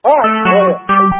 Oh,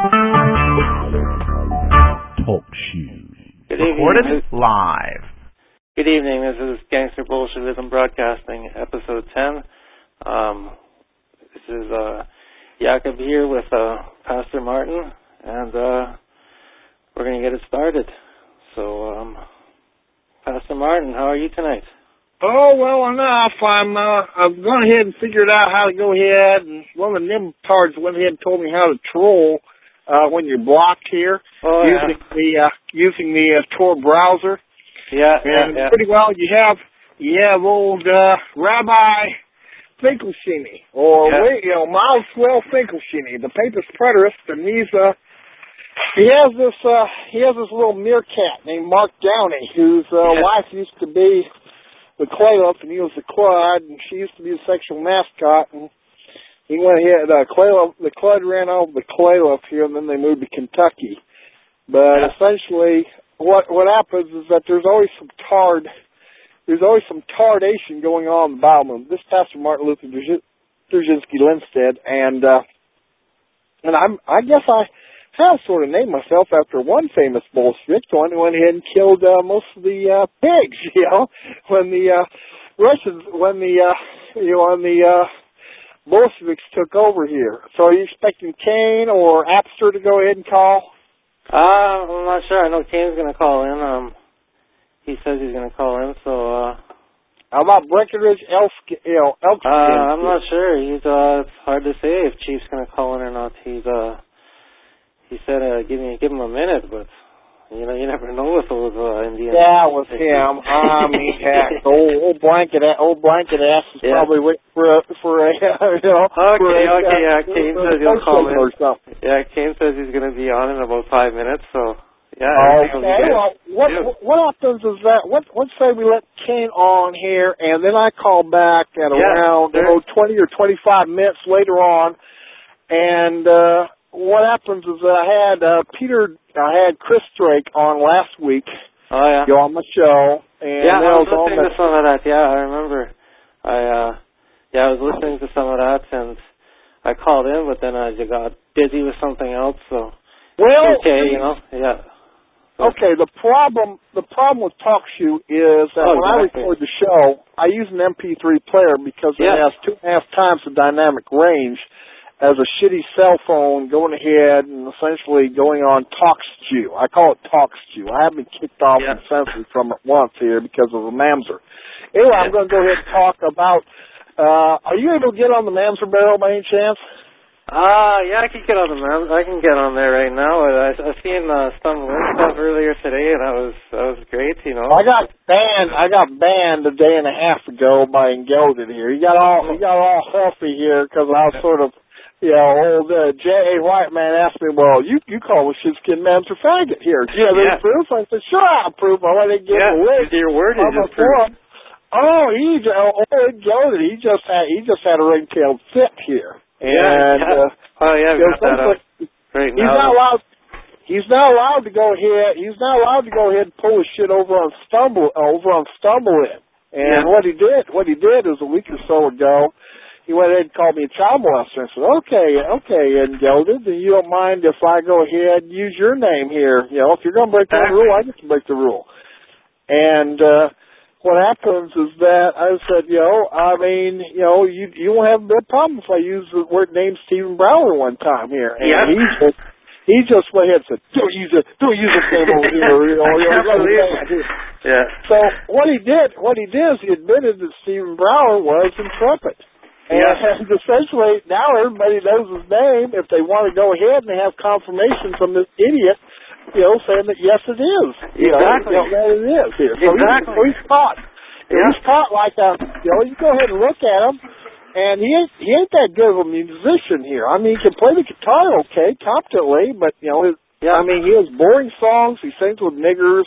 Talk shoes. Good evening. Recorded live. Good evening. This is Gangster Bolshevism Broadcasting, Episode 10. This is Jakob here with Pastor Martin, and we're going to get it started. So, Pastor Martin, how are you tonight? Oh, well enough. I've gone ahead and figured out how to go ahead, and one of the nimtards went ahead and told me how to troll when you're blocked here using the Tor browser. Yeah, and pretty well you have old Rabbi Finkelstein, or Miles Swell Finkelstein, the papist preterist, and he has this little meerkat named Mark Downey, whose wife used to be the Clayliff, and he was the Clud, and she used to be the sexual mascot, and he went ahead, the Clud ran over the Clayliff here, and then they moved to Kentucky. But essentially, what happens is that there's always some tardation going on in the Bible movement. This Pastor Martin Luther Dzerzhinsky Lindstedt, and I guess I have sort of named myself after one famous Bolshevik, the one who went ahead and killed most of the pigs, when the Russians, when the Bolsheviks took over here. So are you expecting Kane or Apster to go ahead and call? I'm not sure. I know Kane's going to call in. He says he's going to call in, so... How about Breckenridge Elkins? I'm not sure. It's hard to say if Chief's going to call in or not. He said, give him a minute, but you never know with those Indians. Yeah, with him. Old blanket ass is probably waiting for Okay. Kane says he'll call in. Yeah, Kane says he's going to be on in about 5 minutes. So yeah. Okay. Well, what happens is that let's say we let Kane on here, and then I call back at around 20 or 25 minutes later on, and. What happens is that I had Chris Drake on last week. Oh, yeah. On my show. And I was listening to some of that. Yeah, I remember. I was listening to some of that, and I called in, but then I got busy with something else, so... Well... Okay, Yeah. So. Okay, the problem with TalkShoe is that when I record the show, I use an MP3 player because it has 2.5 times the dynamic range as a shitty cell phone going ahead and essentially going on TalkShoe. I call it TalkShoe. I have been kicked off and censored from it once here because of the Mamzer. Anyway, I'm going to go ahead and talk about, are you able to get on the Mamzer barrel by any chance? I can get on the Mamzer. I can get on there right now. I seen some stuff earlier today, and that was great, I got banned a day and a half ago by Engelded here. He got all huffy here because I was sort of, old J.A. White man asked me, well, you call the shitskin Mamzer faggot here. Do you have any proof? I said, sure, I have proof. I let it get the list. Your word is just proof. Oh, Engelded. He just had a ring-tailed fit here. And, got that out right now. He's not allowed to go ahead and pull his shit over on StumbleIn. And what he did is a week or so ago, he went ahead and called me a child molester. I said, okay, Engelded, you don't mind if I go ahead and use your name here. If you're going to break that rule, I get to break the rule. And what happens is that I said, you won't have a big problem if I use the word name Stephen Brower one time here. And he just went ahead and said, don't use this name over here. Yeah. So what he did is he admitted that Stephen Brower was intrepid. And essentially, now everybody knows his name if they want to go ahead and have confirmation from this idiot, saying that yes, it is. Exactly. That it is here. So he's caught. He's caught like you go ahead and look at him, and he ain't that good of a musician here. I mean, he can play the guitar okay, competently, but he has boring songs. He sings with niggers.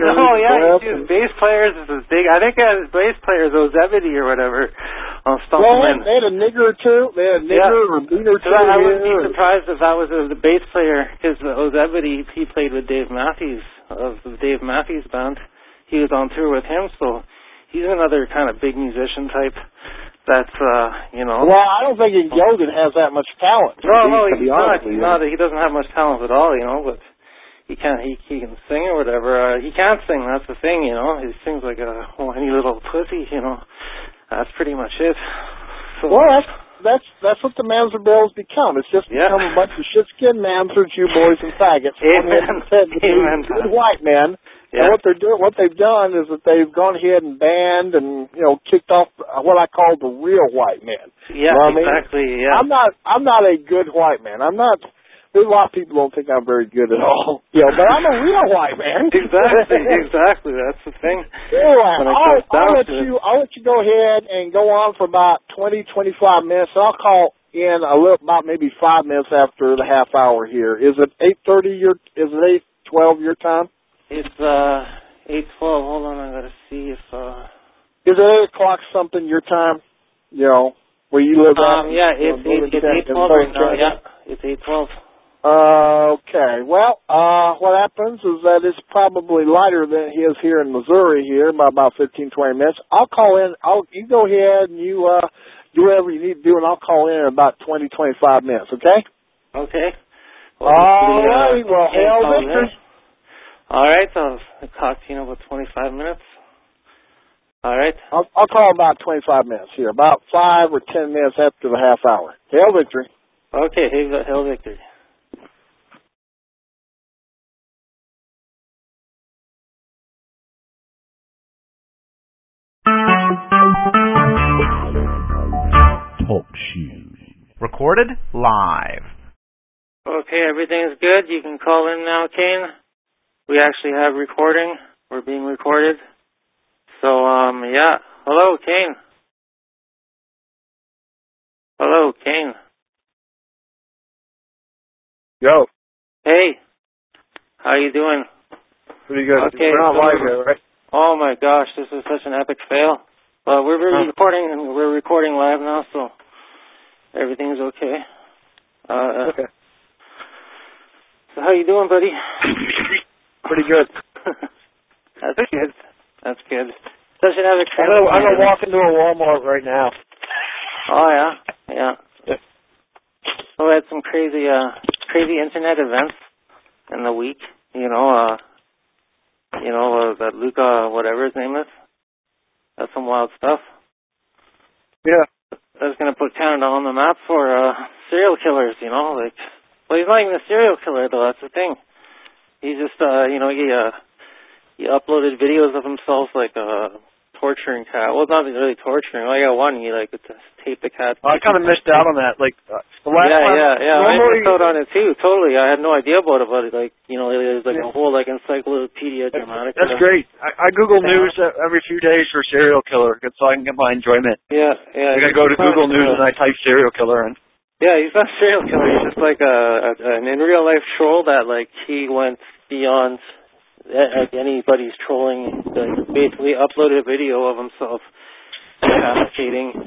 Bass players is his big. I think bass players, Ozebedee or whatever. They had a nigger or two. They had a nigger or beater too. I wouldn't be surprised if that was the bass player, because Ozebedee, he played with Dave Matthews of the Dave Matthews Band. He was on tour with him, so he's another kind of big musician type. that's, you know. Well, I don't think Yogan has that much talent. No, to be honest with you. he doesn't have much talent at all, you know, but he can sing or whatever. He can't sing, that's the thing, you know. He sings like a whiny little pussy, you know. That's pretty much it. So, well, that's what the Mamser Bills become. It's just become a bunch of shit-skinned Mamsers, you boys and faggots. Amen. Good white men. Yeah. And what they've done is that they've gone ahead and banned and, you know, kicked off what I call the real white men. Yeah, you know exactly. I mean? Yeah. I'm not a good white man. I'm not. A lot of people don't think I'm very good at all. You know, but I'm a real white man. Exactly. That's the thing. Anyway, I'll let you go ahead and go on for about 20, 25 minutes. I'll call in about maybe 5 minutes after the half hour here. Is it 8:30 is it 8:12 your time? It's 8:12. Hold on, I gotta see if Is it 8 o'clock something your time? You know, where you live at? Yeah, it's 8:12 right now. Yeah, it's 8:12. Okay. Well, what happens is that it's probably lighter than it is here in Missouri here by about 15, 20 minutes. I'll call in. You go ahead and you do whatever you need to do, and I'll call in about 20, 25 minutes. Okay? Okay. Well, all right. Well, hail victory. All right. I'll talk to you in about 25 minutes. All right. I'll call about 25 minutes here, about 5 or 10 minutes after the half hour. Hail victory. Okay. Hail victory. Talk shoes. Recorded live. Okay, everything's good. You can call in now, Kane. We actually have recording. We're being recorded. So, yeah. Hello, Kane. Hello, Kane. Yo. Hey. How you doing? Pretty good. Okay. We're not live yet, right? Oh my gosh, this is such an epic fail. Well, we're recording, and we're recording live now, so everything's okay. Okay. So how you doing, buddy? Pretty good. That's good. That's good. Such an epic fail. I'm gonna walk into a Walmart right now. Oh yeah. So we had some crazy internet events in the week. That Luca, whatever his name is. That's some wild stuff. Yeah. That's gonna put Canada on the map for serial killers. Well, he's not even a serial killer though. That's the thing. He just, he uploaded videos of himself torturing cat. Well, not really torturing. I got one. He taped the cat. I kind of missed out on that. The last time. Yeah. I missed out on it too. Totally. I had no idea about it. But there's a whole encyclopedia dramatic. That's great. I Google News every few days for serial killer, so I can get my enjoyment. Yeah. I gotta go to Google News and I type serial killer in. Yeah, he's not a serial killer. He's just an in real life troll that he went beyond anybody's trolling. Basically uploaded a video of himself advocating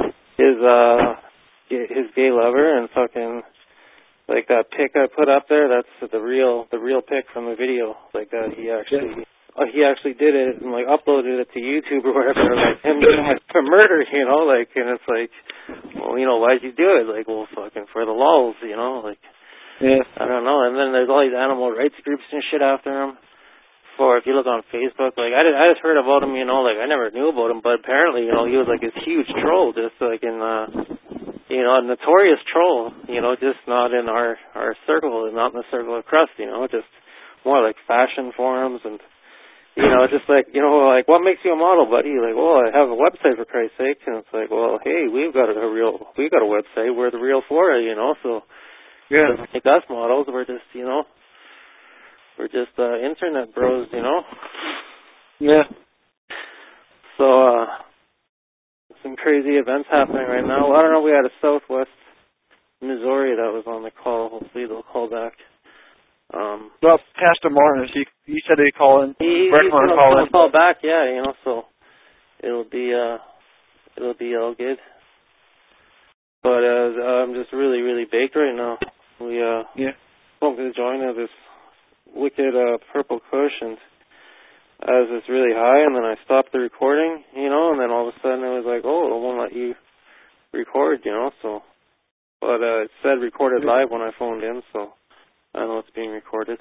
his gay lover, and fucking that pic I put up there. That's the real pic from the video. He actually did it and uploaded it to YouTube or whatever. Him for murder, and it's well, why'd you do it? Fucking for the lulz, Yeah. I don't know. And then there's all these animal rights groups and shit after him. If you look on Facebook, I just heard about him, I never knew about him, but apparently, he was this huge troll, just a notorious troll, just not in our circle, not in the circle of crust, just more fashion forums and, what makes you a model, buddy? Well, I have a website for Christ's sake, and it's well, hey, we've got a website, we're the real Flora, so yeah. Doesn't make us models, we're just, we're just internet bros, Yeah. So, some crazy events happening right now. Well, I don't know, we had a Southwest Missouri that was on the call. Hopefully they'll call back. Well, Pastor Martin, he said he'd call in. He's going to call back, yeah, so it'll be all good. But I'm just really, really baked right now. We bumped into join this wicked purple kush, and I was just really high, and then I stopped the recording, and then all of a sudden it was oh, it won't let you record, you know, so. But it said recorded live when I phoned in, so I know it's being recorded.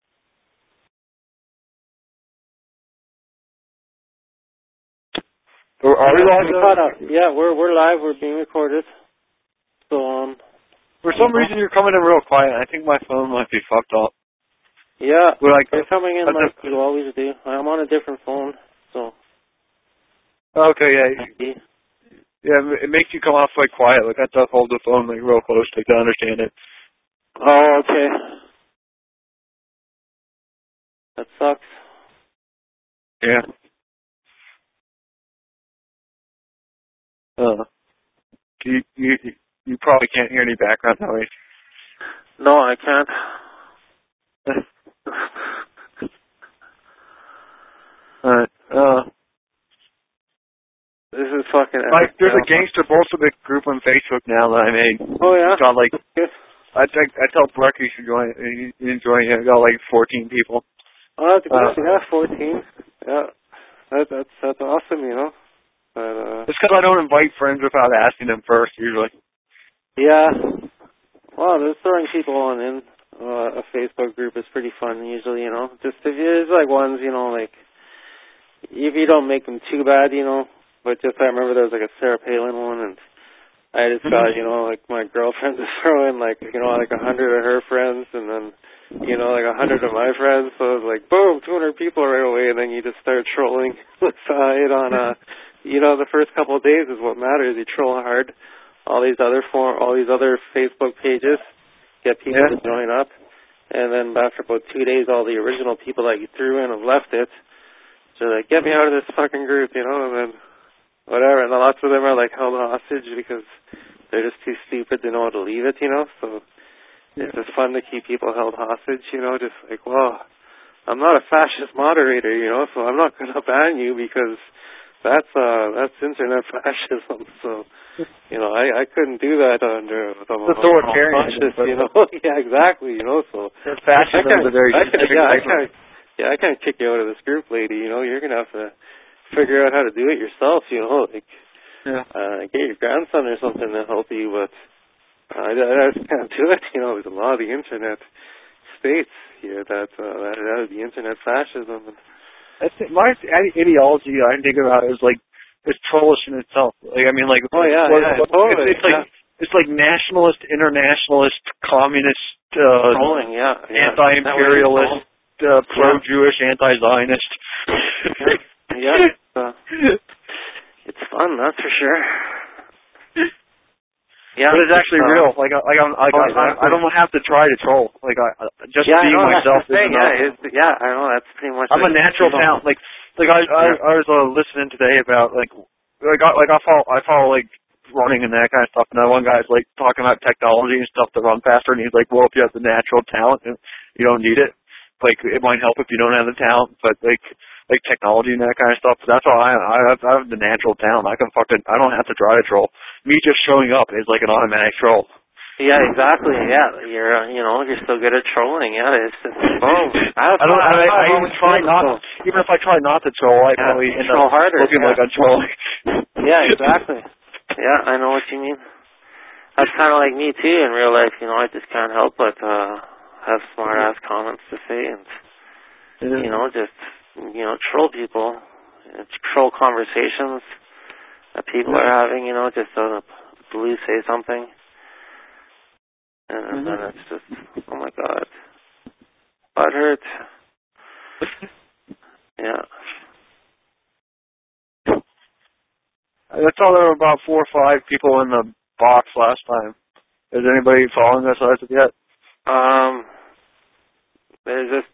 Are we live? Yeah, we're live. We're being recorded. So for some reason you're coming in real quiet. I think my phone might be fucked up. Yeah, you're coming in like you always do. I'm on a different phone, so. Okay, yeah. Yeah, it makes you come off like quiet. Like I have to hold the phone like real close to understand it. Oh, okay. That sucks. Yeah. You probably can't hear any background noise. No, I can't. This is fucking epic. There's a Gangster Bolshevik group on Facebook now that I made. Oh, yeah? It's got like, I tell Breck you should join it. You join it. It got like 14 people. Oh, that's good. Yeah, 14. Yeah. That's awesome, you know. But, it's because I don't invite friends without asking them first, usually. Yeah. Well, there's throwing people on in a Facebook group is pretty fun, usually, you know. Just if there's like ones, you know, like, if you don't make them too bad, you know. But just I remember there was like a Sarah Palin one, and I just got, you know, like my girlfriend to throw in like, you know, like 100 of her friends, and then, you know, like 100 of my friends. So it was like, boom, 200 people right away, and then you just start trolling it on, you know, the first couple of days is what matters. You troll hard. All these other Facebook pages, get people to join up, and then after about 2 days, all the original people that you threw in have left it. So like, get me out of this fucking group, you know, and then. Whatever, and lots of them are like held hostage because they're just too stupid to know how to leave it, you know, so it's just fun to keep people held hostage, you know, just like, well, I'm not a fascist moderator, you know, so I'm not going to ban you because that's internet fascism, so, you know, I couldn't do that under the authoritarian, you know, yeah, exactly, you know, so. Fascism is a very I can't kick you out of this group, lady, you know, you're going to have to figure out how to do it yourself, you know, like, get your grandson or something to help you, but I just can't do it, you know. There's a lot of the internet states here that would be internet fascism. My ideology I think about is like, it's trollish in itself. Like, I mean, like, totally. It's like nationalist, internationalist, communist, trolling, anti-imperialist, pro-Jewish, anti-Zionist. Yeah, it's fun, that's for sure. Yeah, but it's actually real. I don't have to try to troll. Like just being myself is enough. I know that's pretty much. I'm a natural talent. Like I was listening today about I follow like running and that kind of stuff. And that one guy's like talking about technology and stuff to run faster, and he's like, well, if you have the natural talent, you don't need it. Like it might help if you don't have the talent, but like technology and that kind of stuff. That's all I have the natural talent. I don't have to try to troll. Me just showing up is like an automatic troll. Yeah, exactly. Yeah, you're still good at trolling. Yeah, it's just boom. I even try not. Even if I try not to troll, I probably end up looking like I'm trolling. Yeah, exactly. Yeah, I know what you mean. That's kind of like me too in real life. You know, I just can't help but have smart ass comments to say and just troll people, troll conversations that people are having. You know, just to blue say something. And then it's just, oh my God. Butt hurt. Yeah. I saw there were about 4 or 5 people in the box last time. Is anybody following us as of yet? There's just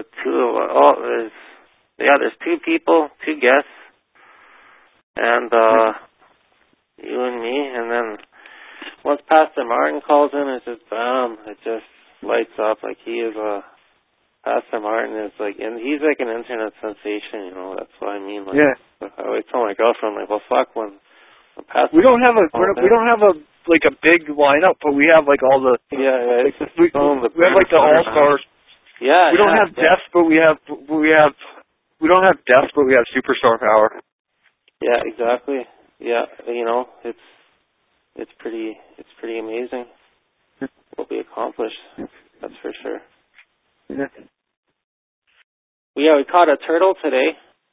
there's 2 people, 2 guests, and you and me, and then once Pastor Martin calls in, it's just bam, it just lights up. Like Pastor Martin is like, and he's like an internet sensation, you know. That's what I mean. Like, I always tell my girlfriend, like, well, fuck, when Pastor. We don't have a big lineup, but we have like all the we have like the all stars. Yeah, we don't have deaths, but we don't have deaths, but we have superstar power. Yeah, exactly. Yeah, you know, it's it's pretty amazing what we accomplished. That's for sure. Yeah. Yeah, we caught a turtle today.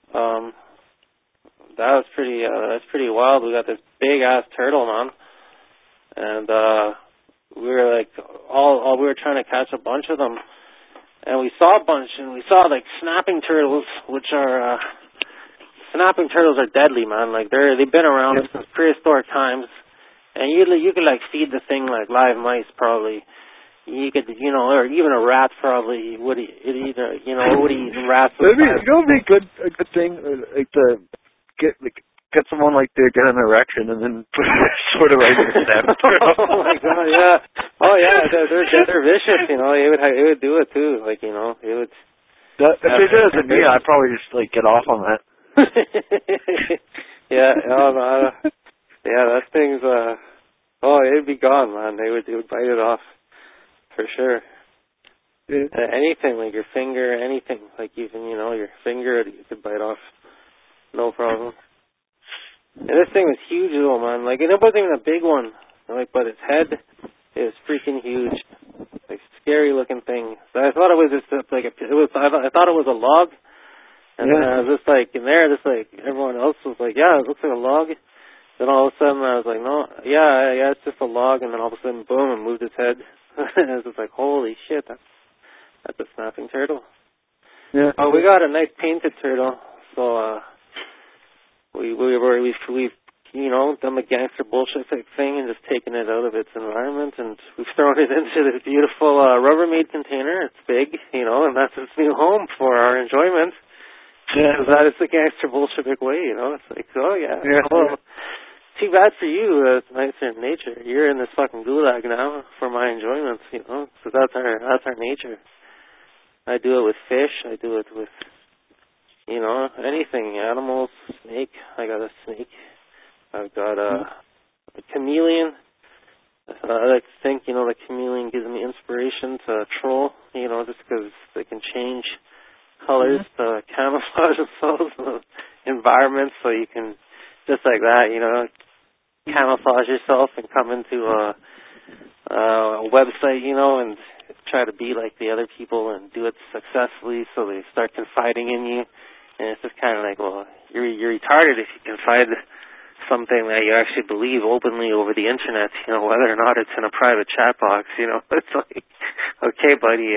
That's pretty wild. We got this big ass turtle, man, and we were like we were trying to catch a bunch of them, and we saw a bunch, and we saw like snapping turtles, which are snapping turtles are deadly, man. Like they've been around since prehistoric times, and you could like feed the thing like live mice probably. You could, or even a rat probably would eat, would eat rats. It'd be a good thing, like to get someone like to get an erection and then put sort of like a snap. Oh my god, yeah. Oh yeah, they're vicious. It would do it too. Like it would. If they did it to me, I'd probably just like get off on that. Yeah. Yeah, that thing's. It'd be gone, man. They would bite it off. For sure. Yeah. Anything, like your finger, anything. Like even, your finger, you could bite off. No problem. And this thing was huge though, man. Like, and it wasn't even a big one. Like, but its head is freaking huge. Like, scary looking thing. So I thought it was just like, I thought it was a log. And then I was just like, in there, just like, everyone else was like, yeah, it looks like a log. Then all of a sudden I was like, no, yeah, it's just a log. And then all of a sudden, boom, it moved its head. I was just like, holy shit, that's a snapping turtle. Yeah. Oh, we got a nice painted turtle. So we've done the gangster bullshit thing and just taken it out of its environment, and we've thrown it into this beautiful Rubbermaid container. It's big, and that's its new home for our enjoyment. Yeah. Because that is the gangster Bolshevik way, It's like, oh yeah. Well, too bad for you. It's nicer in nature. You're in this fucking gulag now for my enjoyment, So that's our nature. I do it with fish. I do it with, anything. Animals, snake. I got a snake. I've got a chameleon. I like to think, the chameleon gives me inspiration to troll, just because they can change colors to camouflage themselves in the environment, so you can, just like that, camouflage yourself and come into a website, and try to be like the other people and do it successfully, so they start confiding in you. And it's just kind of like, well, you're retarded if you confide something that you actually believe openly over the internet, whether or not it's in a private chat box, It's like, okay, buddy,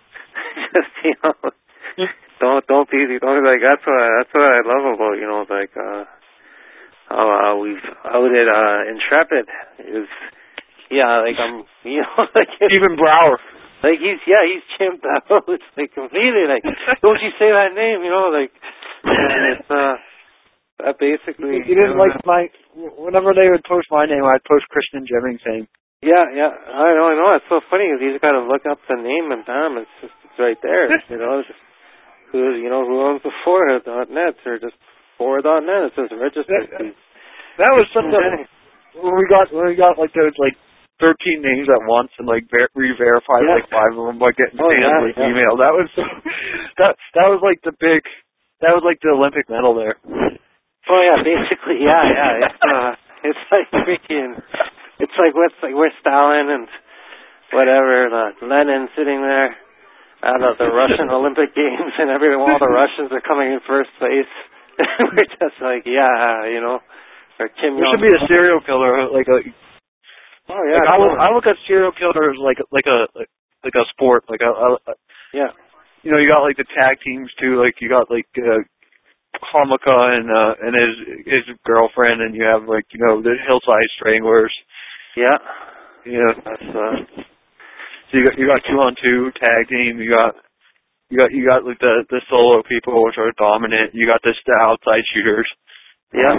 just, don't be like, that's what I love about, like, how we've outed Intrepid is, like I'm, like Stephen Brower. Like he's chimped out. It's like completely like, don't you say that name, like, and it's that basically. You didn't like whenever they would post my name, I'd post Christian Jennings' name. Yeah, I know. It's so funny because you just got to look up the name and bam, it's right there. Just, who owns the .net or just .net. It says registered. That was something when we got like those like 13 names at once and like re-verified like 5 of them by getting Stanley email. That was that was like the Olympic medal there. Oh yeah, basically, yeah. It's like freaking. It's like we're Stalin and whatever, Lenin sitting there at the Russian Olympic Games, and all the Russians are coming in first place. We're just like, or Kim Jong. There should be a serial killer, like a. Oh yeah. Like I look at serial killers like a sport, like yeah. You got like the tag teams too, like you got like Homika and his girlfriend, and you have like the Hillside Stranglers. Yeah. That's so you got 2-on-2 tag team. You got like the solo people, which are dominant. You got the outside shooters. Yeah.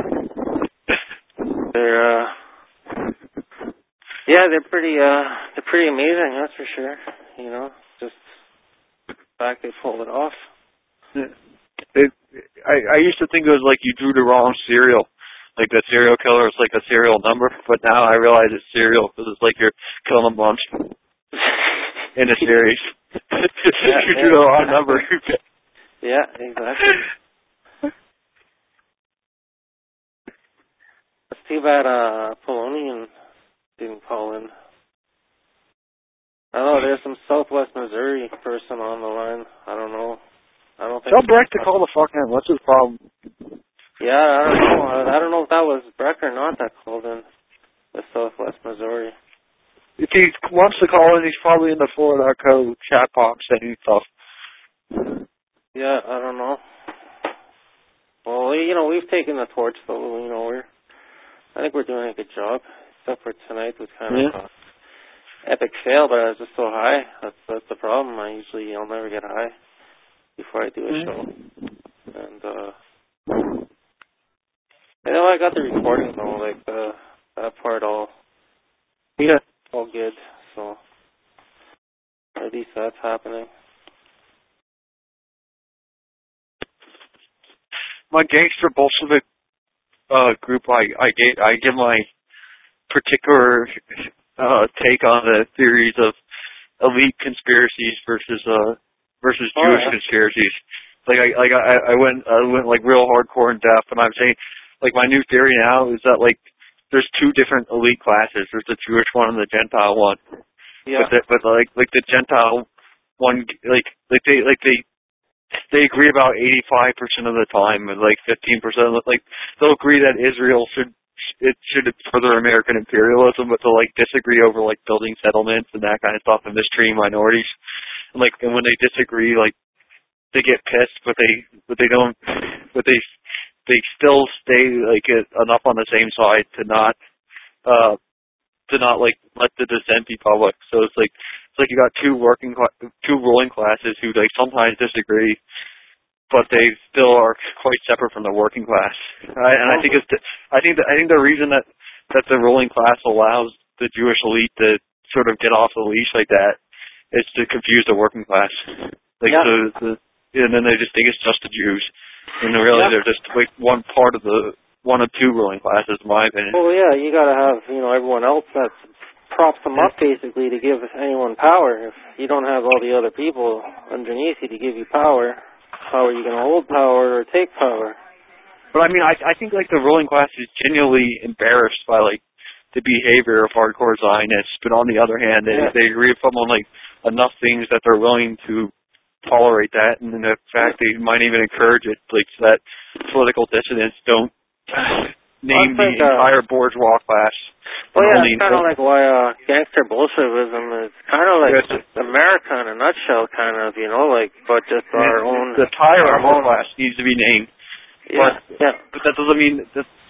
They're pretty amazing, that's for sure. Just the fact they pulled it off. I used to think it was like you drew the wrong serial. Like the serial killer is like a serial number, but now I realize it's serial because it's like you're killing a bunch in a series. You drew the wrong number. Yeah, exactly. It's too bad Polonian didn't call in. I don't know, there's some Southwest Missouri person on the line. I don't know. I don't think... Tell Breck to call the fuck in. What's his problem? Yeah, I don't know. I don't know if that was Breck or not that called in with Southwest Missouri. If he wants to call in, he's probably in the Florida Co chat box saying stuff. Yeah, I don't know. Well, we've taken the torch, though. I think we're doing a good job. Except for tonight was kind of an epic fail, but I was just so high. That's the problem. I'll never get high before I do a show. And I got the recording though, like that part all good. So at least that's happening. My Gangster Bolshevik group, I give my particular take on the theories of elite conspiracies versus Jewish conspiracies. I went like real hardcore in depth, and I'm saying like my new theory now is that like there's two different elite classes. There's the Jewish one and the Gentile one. Yeah. But the Gentile one, they agree about 85% of the time, and like 15% they'll agree that Israel should further American imperialism, but they'll like disagree over like building settlements and that kind of stuff and mistreating minorities. And when they disagree, like they get pissed, but they still stay like enough on the same side to not like let the dissent be public. So it's like you got two ruling classes who like sometimes disagree, but they still are quite separate from the working class. And I think the reason that the ruling class allows the Jewish elite to sort of get off the leash like that is to confuse the working class. And then they just think it's just the Jews, and really they're just like one of two ruling classes, in my opinion. Well, yeah, you got to have everyone else that props them up basically to give anyone power. If you don't have all the other people underneath you to give you power, how are you going to hold power or take power? But I mean, I think like the ruling class is genuinely embarrassed by like the behavior of hardcore Zionists, but on the other hand, they agree with them on like enough things that they're willing to tolerate that, and in fact they might even encourage it, like so that political dissidents don't name the entire bourgeois class. Well, yeah, it's kind of like why gangster Bolshevism is kind of like America in a nutshell, kind of, but just our own. The entire upper class needs to be named. But that doesn't mean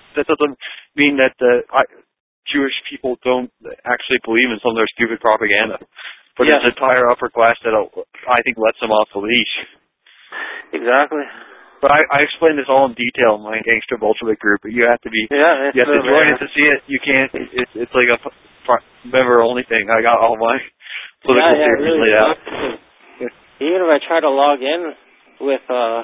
that the Jewish people don't actually believe in some of their stupid propaganda. But it's the entire upper class that I think lets them off the leash. Exactly. But I explained this all in detail in my Gangster Bolshevik group. But you have to join it to see it. You can't. It's like a member only thing. I got all my political theories really laid out. Even if I try to log in with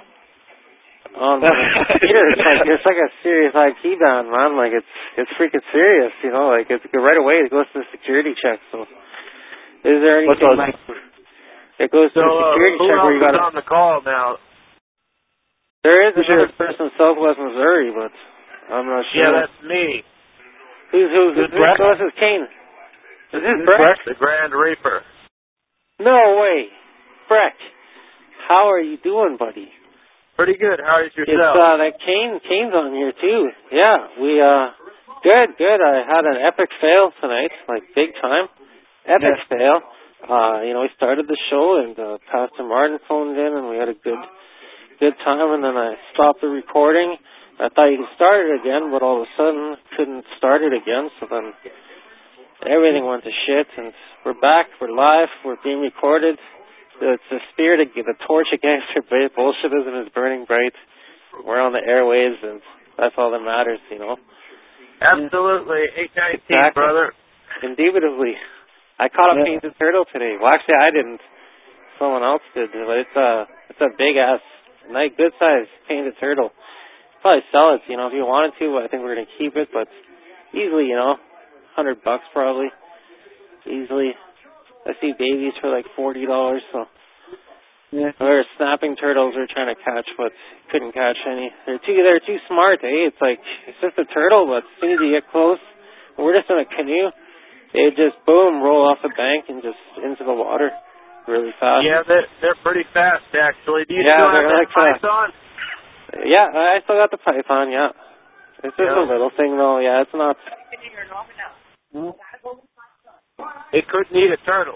on my computer, it's like a serious IT ban, man. Like it's freaking serious. Like it's right away. It goes to the security check. So. Is there anything like it goes to the security check where you got on the call now? There is another person in Southwest Missouri, but I'm not sure. Yeah, that's me. Who's this? This is Kane. Is this Breck? The Grand Reaper. No way, Breck. How are you doing, buddy? Pretty good. How is yourself? It's that Kane's on here too. Yeah, we good. I had an epic fail tonight, like big time. Epic fail. We started the show and Pastor Martin phoned in and we had a good time, and then I stopped the recording. I thought you could start it again, but all of a sudden couldn't start it again, so then everything went to shit, and we're back, we're live, we're being recorded. It's the spirit of the torch against Bolshevism is burning bright. We're on the airwaves, and that's all that matters, Absolutely. 819, brother. Indubitably. I caught a painted turtle today. Well, actually, I didn't. Someone else did, but it's a big ass, nice, good size painted turtle. Probably sell it, if you wanted to. But I think we're gonna keep it, but easily, $100 probably, easily. I see babies for like $40, so. Yeah. There's snapping turtles we're trying to catch, but couldn't catch any. They're too smart, eh? It's like it's just a turtle, but as soon as you get close, we're just in a canoe. They just, boom, roll off the bank and just into the water really fast. Yeah, they're pretty fast, actually. Do you Yeah, still have they're that like python? Yeah, I still got the python, yeah. It's just a little thing, though. Yeah, it's not... It couldn't eat a turtle.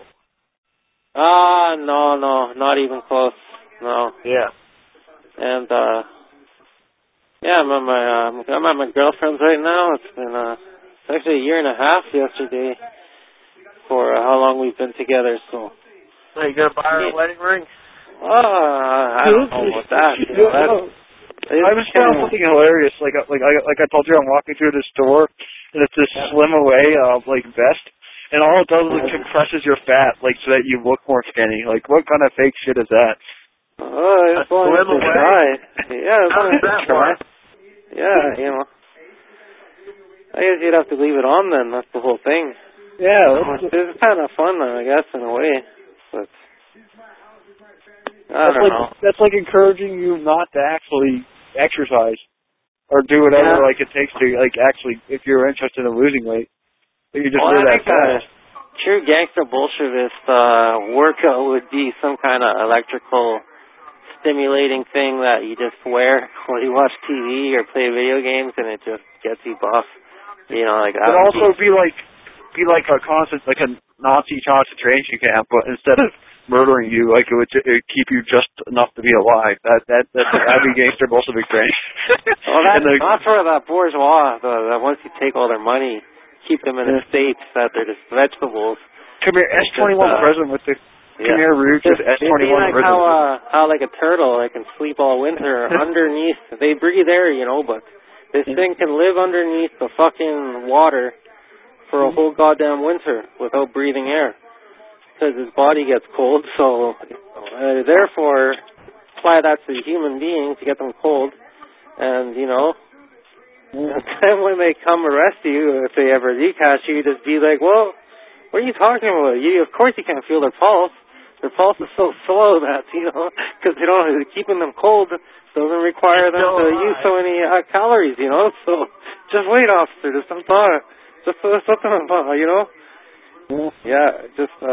No, not even close. No. Yeah. And, yeah, I'm at my girlfriend's right now. It's been, it's actually a year and a half yesterday for how long we've been together, so... Are you going to buy her a wedding ring? I don't know about that. You know, I just found something hilarious. Like I told you, I'm walking through this store, and it's this slim away, vest, and all it does is it compresses your fat, like, so that you look more skinny. Like, what kind of fake shit is that? As long as you try. Yeah, as long as you try. Yeah, you know. I guess you'd have to leave it on then. That's the whole thing. Yeah. It's kind of fun, I guess, in a way. But I don't know. That's like encouraging you not to actually exercise or do whatever it takes to actually, if you're interested in losing weight, you just wear that fast. True gangster Bolshevist workout would be some kind of electrical stimulating thing that you just wear while you watch TV or play video games, and it just gets you buff. You know, like that. It'd also be like a constant, like a Nazi concentration camp, but instead of murdering you, like it would keep you just enough to be alive. That'd be gangster Bolshevik training. Well, that's not for the bourgeois. That once you take all their money, keep them in a state that they're just vegetables. Come here, S-21 prison with the. Come here, Roots with S-21 like prison. How like a turtle, they can sleep all winter underneath. They breathe air, you know, but this thing can live underneath the fucking water for a whole goddamn winter without breathing air. Because his body gets cold, so therefore apply that to human beings to get them cold, and you know, then when they come arrest you, if they ever catch you, just be like, well, what are you talking about? Of course you can't feel their pulse. Their pulse is so slow that, you know, because they don't, keeping them cold doesn't require them to use so many calories, you know. So just wait, officer. Just some thought. Just something, you know. Yeah,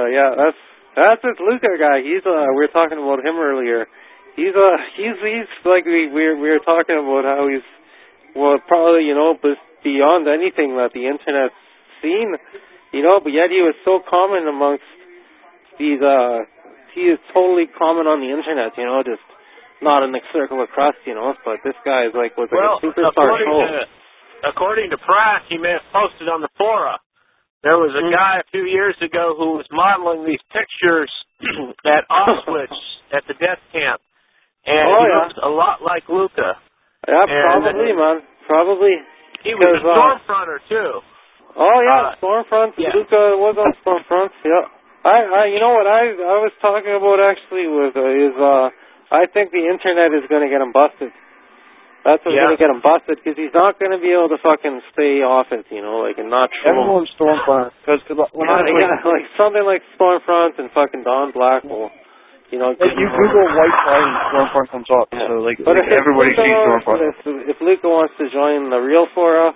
that's this Luca guy. He's we were talking about him earlier. He's like we were talking about how he's probably, you know, beyond anything that the internet's seen, you know, but yet he was so common amongst these he is totally common on the internet, you know, just not in the circle of crust, you know, but this guy is like a superstar show. According to Pratt, he may have posted on the forum. There was a guy a few years ago who was modeling these pictures at Auschwitz at the death camp, and he looked a lot like Luca. Yeah, probably, man. Probably. He was a Stormfronter, too. Oh, yeah, Stormfront. Yeah. Luca was on Stormfront, yeah. You know what I was talking about, actually, is I think the internet is going to get him busted. That's what's going to get him busted, because he's not going to be able to fucking stay off it, you know, like, and not troll. Everyone's Stormfront. Because when like something like Stormfront and fucking Don Blackwell, you know. If you Google white flag and Stormfront comes up, so, like everybody sees Stormfront. If Luca wants to join the real fora,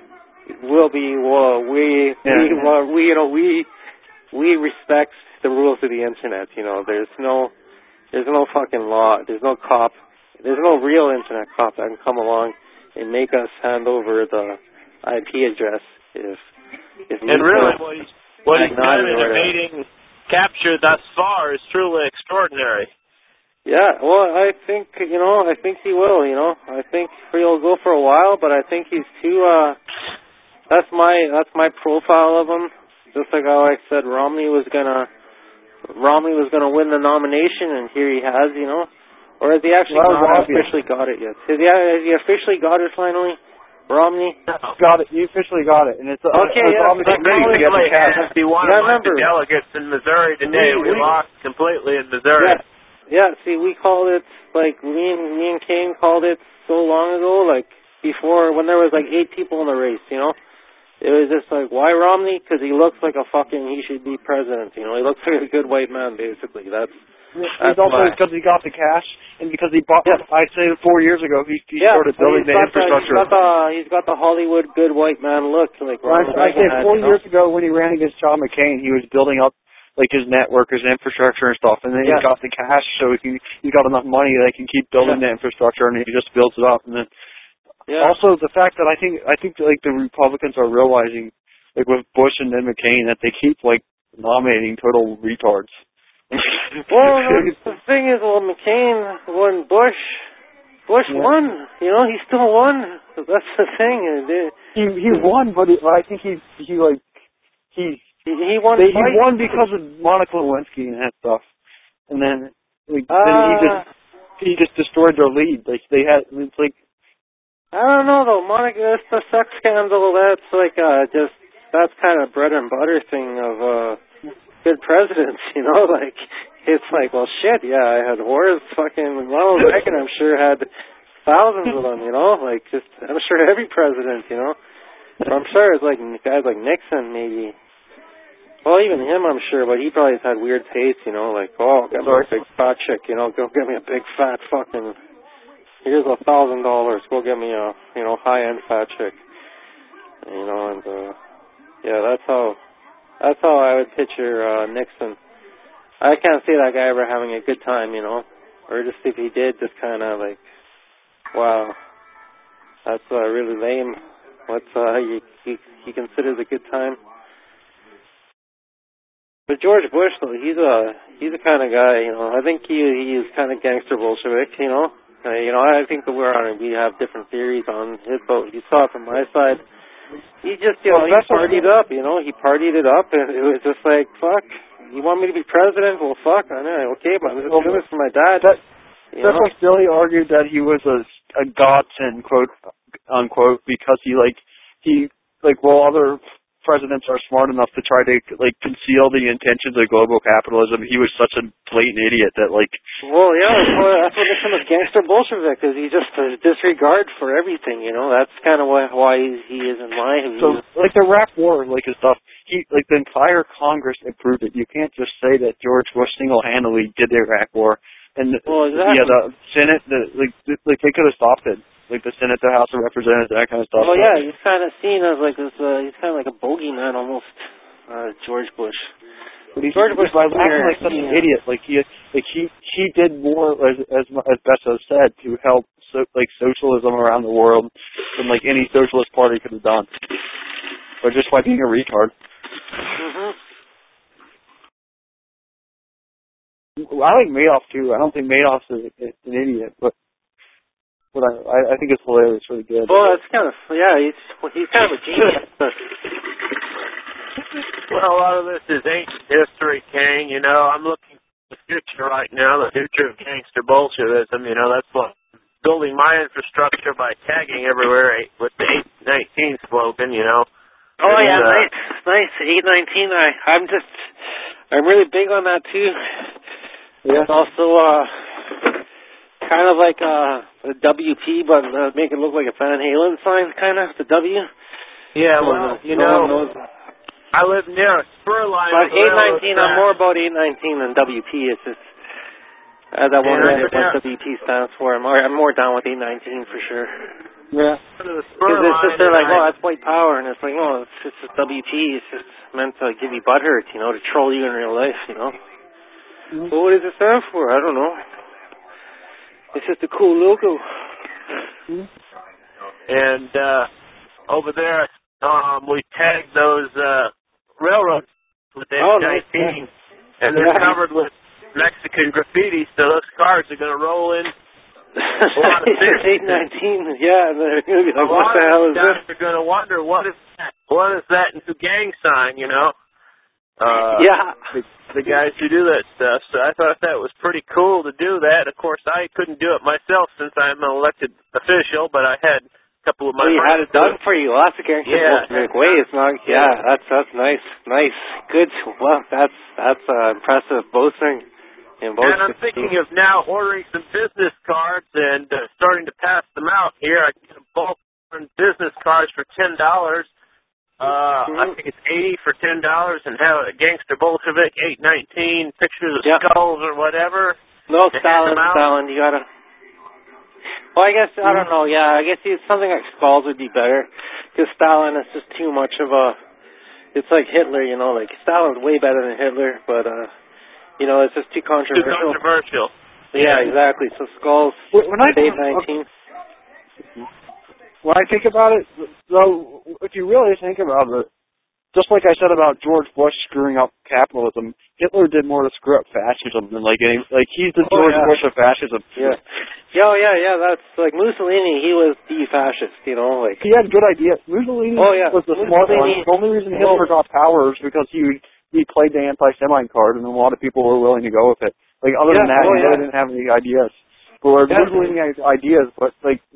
we respect the rules of the internet, you know. There's no fucking law. There's no cop. There's no real internet cop that can come along and make us hand over the IP address if and really what he's done in evading capture thus far is truly extraordinary. Yeah, well, I think he will, you know. I think he'll go for a while, but I think he's too that's my profile of him. Just like how I said Romney was gonna win the nomination, and here he has, you know. Or has he actually not officially got it yet? Has he officially got it finally? Romney? Got it. You officially got it. And it's okay, he won a bunch of delegates in Missouri today. We lost completely in Missouri. Yeah, see, we called it, like, me and Kane called it so long ago, like, before, when there was, like, 8 people in the race, you know? it was just like, why Romney? Because he looks like he should be president. You know, he looks like a good white man, basically. That's also because he got the cash and because he bought. Yeah. I'd say 4 years ago he started building the infrastructure. He's got the Hollywood good white man look. Like I say 4 years ago when he ran against John McCain, he was building up like his network, his infrastructure and stuff, and then he got the cash, so he got enough money that he can keep building the infrastructure, and he just builds it up. And then also the fact that I think like the Republicans are realizing, like with Bush and then McCain, that they keep like nominating total retards. Well, the thing is, McCain won, Bush won. You know, he still won. That's the thing. He won, but I think he won. He won because of Monica Lewinsky and that stuff, and then then he just destroyed their lead. Like it's like I don't know though, Monica. The sex scandal. That's like that's kind of bread and butter thing of good presidents, you know, like, it's like, well, shit, yeah, I had whores, fucking Ronald Reagan, I'm sure, had thousands of them, you know, like, just, I'm sure every president, you know, but I'm sure it's like, guys like Nixon, maybe, well, even him, I'm sure, but he probably had weird taste, you know, like, oh, get me a big fat chick, you know, go get me a big fat fucking, here's $1,000, go get me a, you know, high-end fat chick, you know, and, yeah, that's how I would picture Nixon. I can't see that guy ever having a good time, you know, or just if he did, just kind of like, wow, that's really lame. What's he considers a good time? But George Bush, though, he's the kind of guy, you know. I think he's kind of gangster Bolshevik, you know. I think that we have different theories on his boat. You saw it from my side. He just, he partied up, you know. He partied it up, and it was just like, fuck, you want me to be president? Well, fuck, I know, okay, but I'm just doing this for my dad. That's why Billy argued that he was a godsend, quote, unquote, because other presidents are smart enough to try to, like, conceal the intentions of global capitalism. He was such a blatant idiot that, like... Well, yeah, that's what makes him a gangster Bolshevik, because he just disregard for everything, you know? That's kind of why he is in line. So, like, the Iraq War, like, his stuff, the entire Congress approved it. You can't just say that George Bush single-handedly did the Iraq War. And, exactly. Yeah, the Senate, they could have stopped it. Like the Senate, the House of Representatives, that kind of stuff. Oh, yeah, he's kind of seen as like this, he's kind of like a bogeyman almost, George Bush. But George Bush was acting like such an idiot. Like he did more, as Bessa said, to help socialism around the world than like any socialist party could have done. But just by being a retard. Mm-hmm. I like Madoff too. I don't think Madoff's an idiot, but I think it's hilarious, really good. Well, it's kind of, he's kind of a genius. Well, a lot of this is ancient history, King. You know, I'm looking at the future right now, the future of gangster Bolshevism. You know, that's what building my infrastructure by tagging everywhere with the 819 slogan, you know. Oh, yeah, nice. 819, I'm really big on that, too. Yeah. It's also, kind of like a WP, but make it look like a Van Halen sign, kind of, the W. Yeah, well, you know, I live near a spur line. But 819, I'm more about 819 than WP. It's just, that one what WP stands for. I'm more down with 819 for sure. Yeah. Because it's just, they're like, oh, that's white power, and it's like, oh, it's just WP. It's just meant to give you butthurt, you know, to troll you in real life, you know. Mm-hmm. Well, what does it stand for? I don't know. It's just a cool logo. And over there, we tagged those railroads with M19, and they're covered with Mexican graffiti, so those cars are going to roll in. A lot of 819, yeah. They're going to be like, what the hell is this? They're going to wonder, what is that new gang sign, you know? The guys who do that stuff. So I thought that was pretty cool to do that. Of course, I couldn't do it myself since I'm an elected official, but I had a couple of my friends. You had it done for you. Well, that's a gangster way. It's not. Yeah, that's nice. Nice. Good. Well, that's impressive boasting. And I'm thinking of now ordering some business cards and starting to pass them out here. I can get a bulk of business cards for $10. I think it's 80 for $10, and have a Gangster Bolshevik 819 pictures of skulls or whatever. No, Stalin, you gotta... Well, I guess, I don't know, I guess something like skulls would be better, because Stalin is just too much of a... It's like Hitler, like, Stalin's way better than Hitler, but, it's just too controversial. Too controversial. Yeah, exactly, so skulls, 819. When I think about it, though, if you really think about it, just like I said about George Bush screwing up capitalism, Hitler did more to screw up fascism than he's the George Bush of fascism. Yeah. Yeah, that's like Mussolini, he was the fascist, like. He had good ideas. Mussolini was the smart one. The only reason Hitler got power is because he played the anti-Semite card, and a lot of people were willing to go with it. Like, other than that, he really didn't have any ideas. But Mussolini had ideas, but,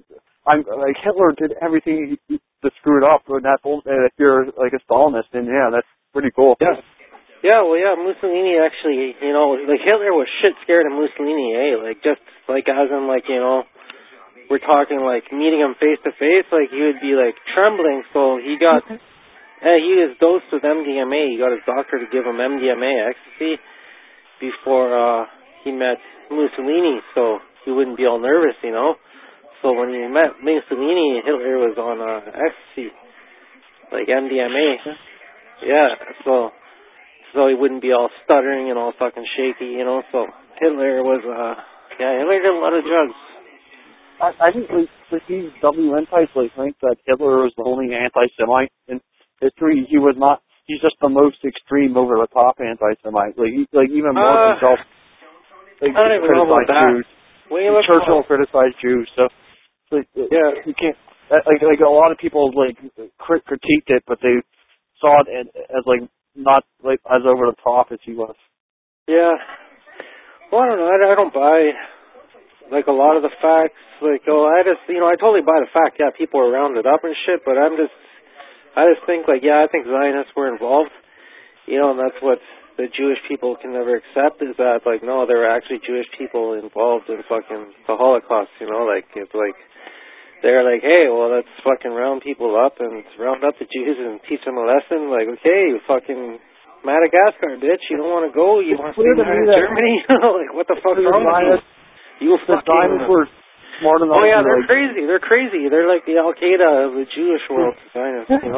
Hitler did everything to screw it up, and if you're, like, a Stalinist, then, that's pretty cool. Yeah, Mussolini actually, Hitler was shit scared of Mussolini, just, as in, we're talking, meeting him face to face, he would be, trembling, so he got, he was dosed with MDMA, he got his doctor to give him MDMA, ecstasy, before, he met Mussolini, so he wouldn't be all nervous, So when he met Mussolini, Hitler was on ecstasy, like MDMA. Yeah, so he wouldn't be all stuttering and all fucking shaky, So Hitler was, Hitler did a lot of drugs. I think these WN types think that Hitler was the only anti-Semite in history. He was not. He's just the most extreme, over the top anti-Semite. Even more himself. I don't even know about that. Jews. Churchill criticized Jews, so. You can't. A lot of people critiqued it, but they saw it as not as over the top as he was. Yeah. Well, I don't know. I don't buy a lot of the facts. I totally buy the fact. Yeah, people were rounded up and shit. But I just think I think Zionists were involved. And that's what the Jewish people can never accept is that no, there were actually Jewish people involved in fucking the Holocaust. It's they're hey, well, let's fucking round people up and round up the Jews and teach them a lesson. Okay, fucking Madagascar, bitch, you don't want to go? You want to stay in Germany? What the fuck's wrong with you? The Zionists were smart enough. Oh, yeah, they're crazy. They're crazy. They're like the Al-Qaeda of the Jewish world, Zionists, They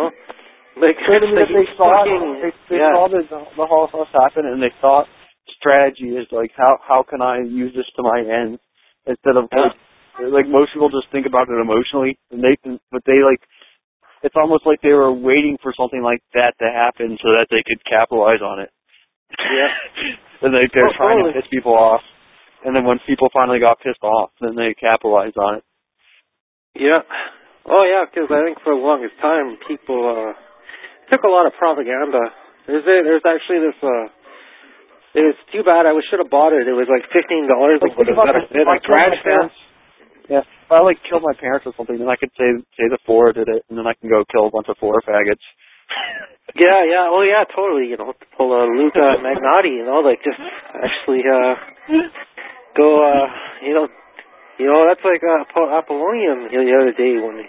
saw the Holocaust happen, and they thought strategy is how can I use this to my end instead of most people just think about it emotionally, and it's almost like they were waiting for something like that to happen so that they could capitalize on it. Yeah. And they're trying to piss people off, and then when people finally got pissed off, then they capitalized on it. Yeah. Oh yeah, because I think for the longest time people took a lot of propaganda. There's actually this. It's too bad. I should have bought it. It was $15. Garage sale. Yeah, if I kill my parents or something, then I could say the Four did it, and then I can go kill a bunch of Four faggots. Yeah, oh yeah, totally. Pull a Luca Magnotti, just actually go. That's like Apollonian the other day when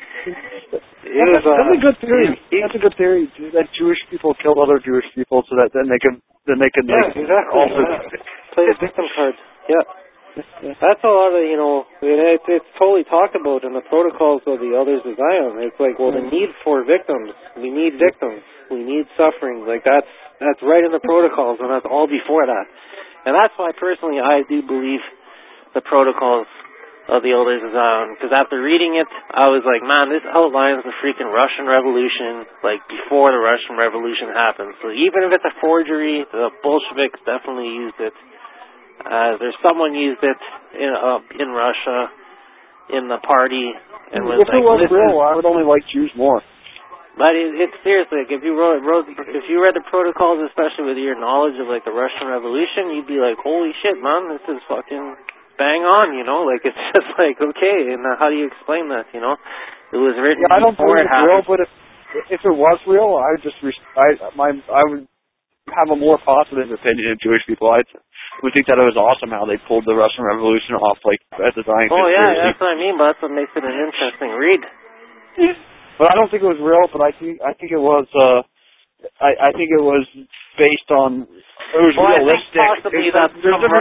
that's a good theory. That's a good theory. That Jewish people killed other Jewish people so that then they can exactly. also play the victim card. Yeah. That's a lot of, it's totally talked about in the protocols of the Elders of Zion. It's the need for victims. We need victims. We need suffering. That's right in the protocols, and that's all before that. And that's why, personally, I do believe the protocols of the Elders of Zion, because after reading it, I was like, man, this outlines the freaking Russian Revolution, before the Russian Revolution happened. So even if it's a forgery, the Bolsheviks definitely used it. There's someone used it in Russia, in the party, and was if it was real, I would only like Jews more. But it's seriously, if you if you read the protocols, especially with your knowledge of the Russian Revolution, you'd be like, holy shit, man, this is fucking bang on, it's just okay, and how do you explain that, It was written I don't before believe it's real, but if it was real, I would have a more positive opinion of Jewish people. I would think that it was awesome how they pulled the Russian Revolution off, as a Zion conspiracy. Yeah, that's what I mean, but that's what makes it an interesting read. But I don't think it was real. But I think it was. I think it was based on. It was realistic. I think possibly that's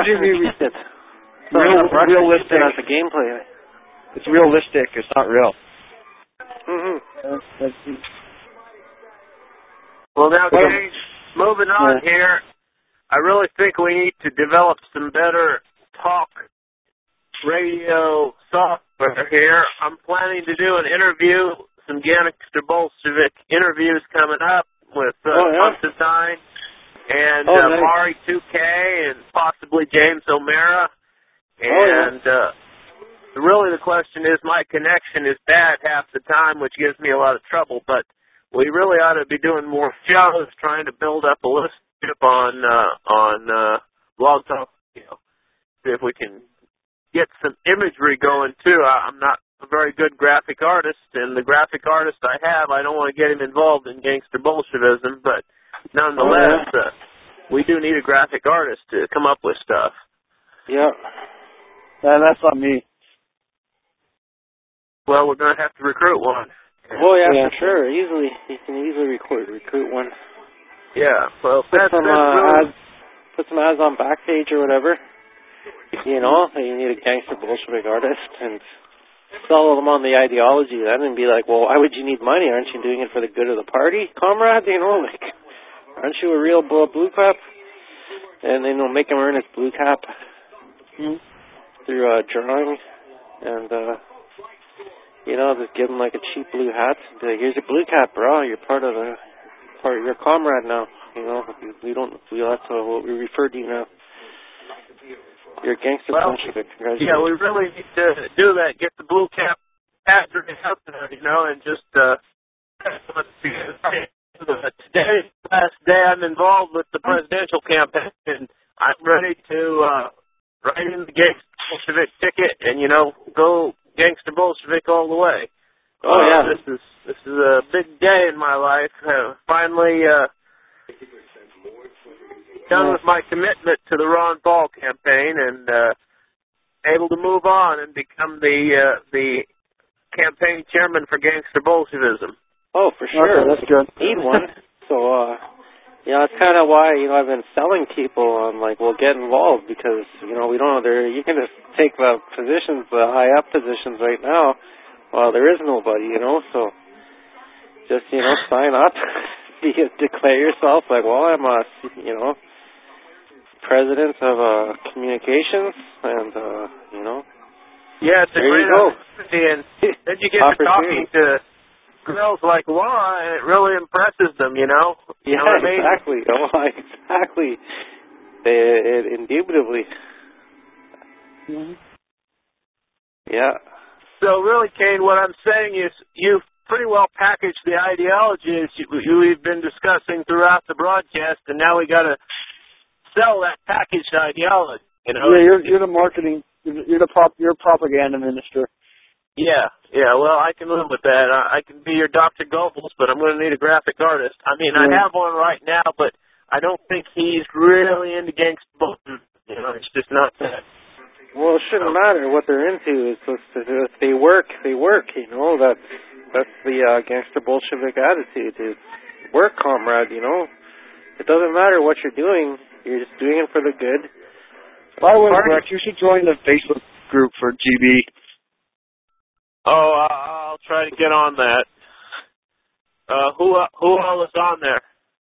realistic as a gameplay. It's realistic. It's not real. Well, now, James, moving on here, I really think we need to develop some better talk radio software here. I'm planning to do an interview, some Gangster Bolshevik interviews coming up with Constantine and Mari 2K and possibly James O'Mara. And really the question is, my connection is bad half the time, which gives me a lot of trouble, but we really ought to be doing more shows, trying to build up a listenership on Blog Talk Radio. See if we can get some imagery going too. I'm not a very good graphic artist, and the graphic artist I have, I don't want to get him involved in gangster Bolshevism, but nonetheless, we do need a graphic artist to come up with stuff. Yeah. That's not me. Well, we're going to have to recruit one. Oh yeah, for sure. Easily, you can easily recruit one. Yeah, well, put some ads on Backpage or whatever. You know, you need a gangster Bolshevik artist and sell them on the ideology. Then and be like, well, why would you need money? Aren't you doing it for the good of the party, comrade? You know, like, aren't you a real blue cap? And then make him earn his blue cap through drawing and. You know, just give them like a cheap blue hat. Be like, here's your blue cap, bro. You're part of your comrade now. You know, that's what we refer to you now. You're a gangster Bolshevik. Congratulations. Yeah, we really need to do that. Get the blue cap hat out there, you know, and just today's the last day I'm involved with the presidential campaign, and I'm ready to write in the gangster Bolshevik ticket and, you know, go gangster Bolshevik all the way. Oh yeah, this is a big day in my life. Finally done with my commitment to the Ron Paul campaign and able to move on and become the campaign chairman for gangster Bolshevism. Oh, for sure. Okay, that's good. Need one. So you know, it's kind of why, you know, I've been selling people on, like, well, get involved because, you know, we don't know, you can just take the positions, the high-up positions right now while there is nobody, you know, so just, you know, sign up, declare yourself, like, well, I'm a, you know, president of communications and, you know. Yeah, it's a great opportunity, and then you get to talking to girls like Laura, and it really impresses them, you know? You know what I mean? Exactly. Oh, exactly. It indubitably. Yeah. So really, Kane, what I'm saying is you've pretty well packaged the ideologies we've been discussing throughout the broadcast, and now we got to sell that packaged ideology, you know? Yeah, you're the marketing, you're a propaganda minister. Yeah, well, I can live with that. I can be your Dr. Goebbels, but I'm going to need a graphic artist. I mean, I have one right now, but I don't think he's really into gangster Bolshevism. You know, it's just not that. Well, it shouldn't matter what they're into. It's just, if they work, they work, you know. That's the gangster Bolshevik attitude. It's work, comrade, you know. It doesn't matter what you're doing. You're just doing it for the good. By the way, Rex, you should join the Facebook group for GB. Oh, I'll try to get on that. Who all is on there?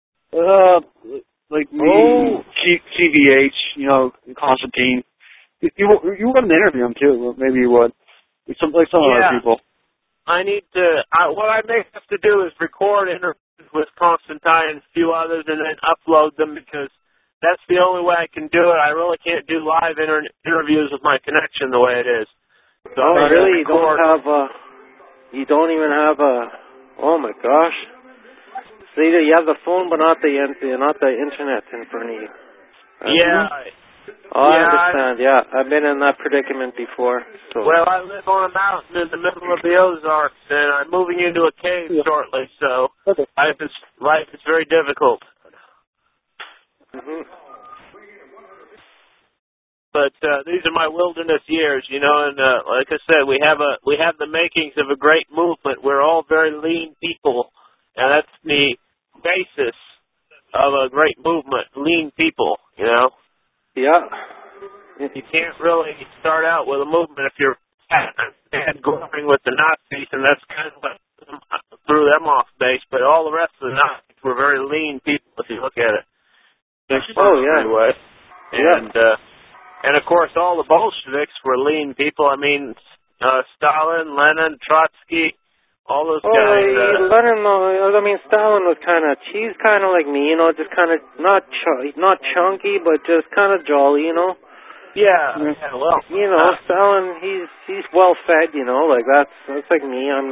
Like me, CVH, you know, Constantine. You wouldn't interview him too. Maybe you would. Some other people. I need to. What I may have to do is record interviews with Constantine and a few others, and then upload them because that's the only way I can do it. I really can't do live interviews with my connection the way it is. So really? You don't even have a, oh my gosh. So you have the phone but not the internet in front of you. Yeah. Oh, I understand. Yeah, I've been in that predicament before. So. Well, I live on a mountain in the middle of the Ozarks, and I'm moving into a cave shortly, so life is very difficult. but these are my wilderness years, you know. And like I said, we have the makings of a great movement. We're all very lean people, and that's the basis of a great movement. Lean people, you know. Yeah. You can't really start out with a movement if you're going with the Nazis, and that's kind of what threw them off base. But all the rest of the Nazis were very lean people, if you look at it. Oh yeah. Anyway. And of course, all the Bolsheviks were lean people. I mean, Stalin, Lenin, Trotsky, all those guys. Lenin, I mean, Stalin was he's kind of like me, you know, just kind of not chunky, but just kind of jolly, you know. Yeah, well, you know, Stalin, he's well fed, you know, like that's like me. I'm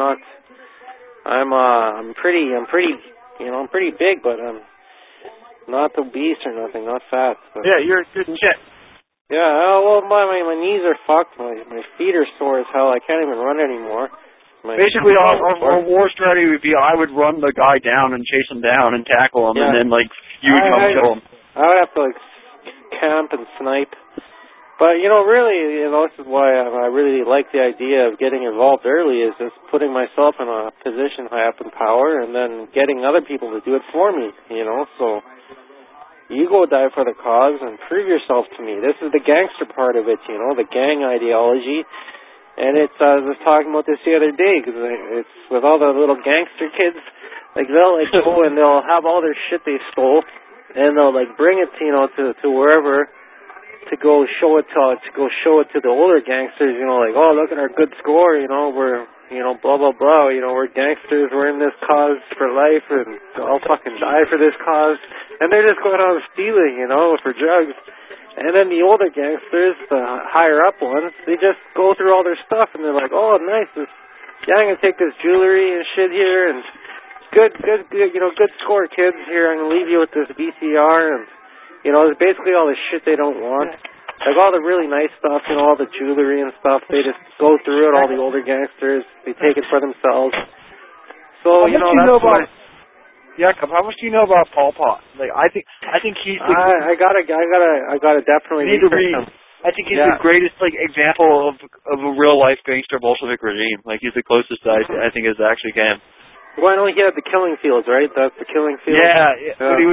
pretty, you know, I'm pretty big, but I'm not obese or nothing, not fat. But. Yeah, you're a good chick. Yeah, well, my knees are fucked. My feet are sore as hell. I can't even run anymore. Basically, our war strategy would be I would run the guy down and chase him down and tackle him, and then you would come kill him. I would have to camp and snipe. But, you know, really, you know, this is why I really like the idea of getting involved early, is just putting myself in a position high up in power and then getting other people to do it for me, you know. So you go die for the cause and prove yourself to me. This is the gangster part of it, you know, the gang ideology. And it's, I was talking about this the other day, because it's with all the little gangster kids, they'll go and they'll have all their shit they stole, and they'll bring it, you know, to wherever, to go show it to the older gangsters, you know, oh, look at our good score, you know, we're, you know, blah, blah, blah, you know, we're gangsters, we're in this cause for life, and I'll fucking die for this cause. And they're just going out stealing, you know, for drugs. And then the older gangsters, the higher up ones, they just go through all their stuff, and they're like, oh, nice, I'm going to take this jewelry and shit here, and good, you know, good score, kids, here, I'm going to leave you with this VCR, and, you know, it's basically all the shit they don't want. All the really nice stuff, you know, all the jewelry and stuff, they just go through it, all the older gangsters, they take it for themselves. So, you know, that's why... Jakob, how much do you know about Pol Pot? I think he's the... I gotta definitely need to read. I think he's the greatest, example of a real-life gangster Bolshevik regime. He's the closest I think is actually came. Well, I know he had the Killing Fields, right? That's the Killing Fields. Yeah, but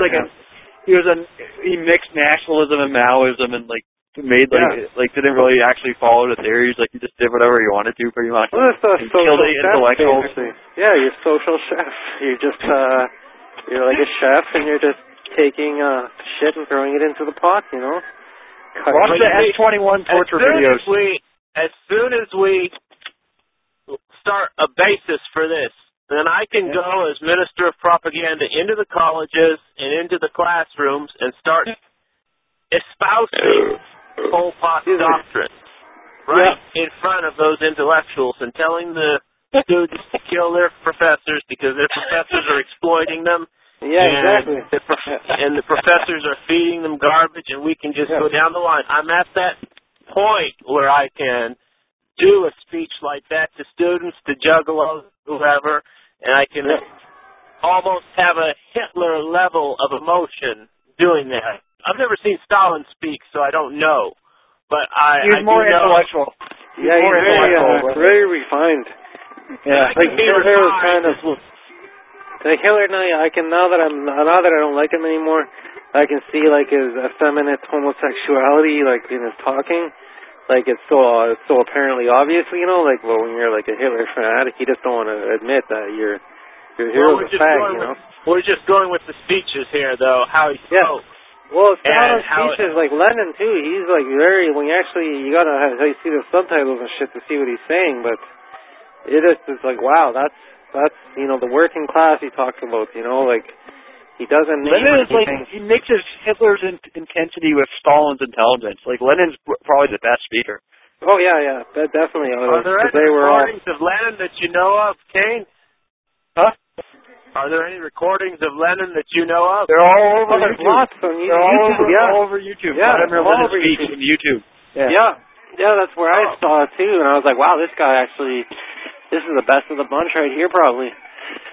he mixed nationalism and Maoism and made didn't really actually follow the theories. He just did whatever he wanted to, pretty much. Well, that's a killed the intellectuals. Yeah, you're a social chef. You're just you're like a chef, and you're just taking shit and throwing it into the pot, you know. Watch the S21 torture videos. As soon as we start a basis for this, then I can go as Minister of Propaganda into the colleges and into the classrooms and start espousing Pol Pot doctrine in front of those intellectuals and telling the students to kill their professors because their professors are exploiting them. Yeah, exactly. And the professors are feeding them garbage, and we can just go down the line. I'm at that point where I can do a speech like that to students, to juggalos, whoever, and I can almost have a Hitler level of emotion doing that. I've never seen Stalin speak, so I don't know. But he's more intellectual. He's more intellectual. Very refined. Yeah, Hitler was kind of Hitler. Now that I don't like him anymore, I can see his effeminate homosexuality, in his talking. It's so apparently obvious, you know. When you're a Hitler fanatic, you just don't want to admit that your hero's a fag, you know. We're just going with the speeches here, though. How he spoke. Well, Stalin's speeches, Lenin too. He's very. When you gotta see the subtitles and shit to see what he's saying, but it is wow. That's you know, the working class he talks about. You know, he doesn't. Lenin is he mixes Hitler's intensity with Stalin's intelligence. Lenin's probably the best speaker. Oh yeah, definitely. Are there any recordings of Lenin that you know of, Kane? Huh? Are there any recordings of Lenin that you know of? They're all over YouTube. Lots on YouTube. They're all over YouTube. Yeah, all over YouTube. Yeah, that's where I saw it too, and I was like, wow, this guy actually, this is the best of the bunch right here, probably.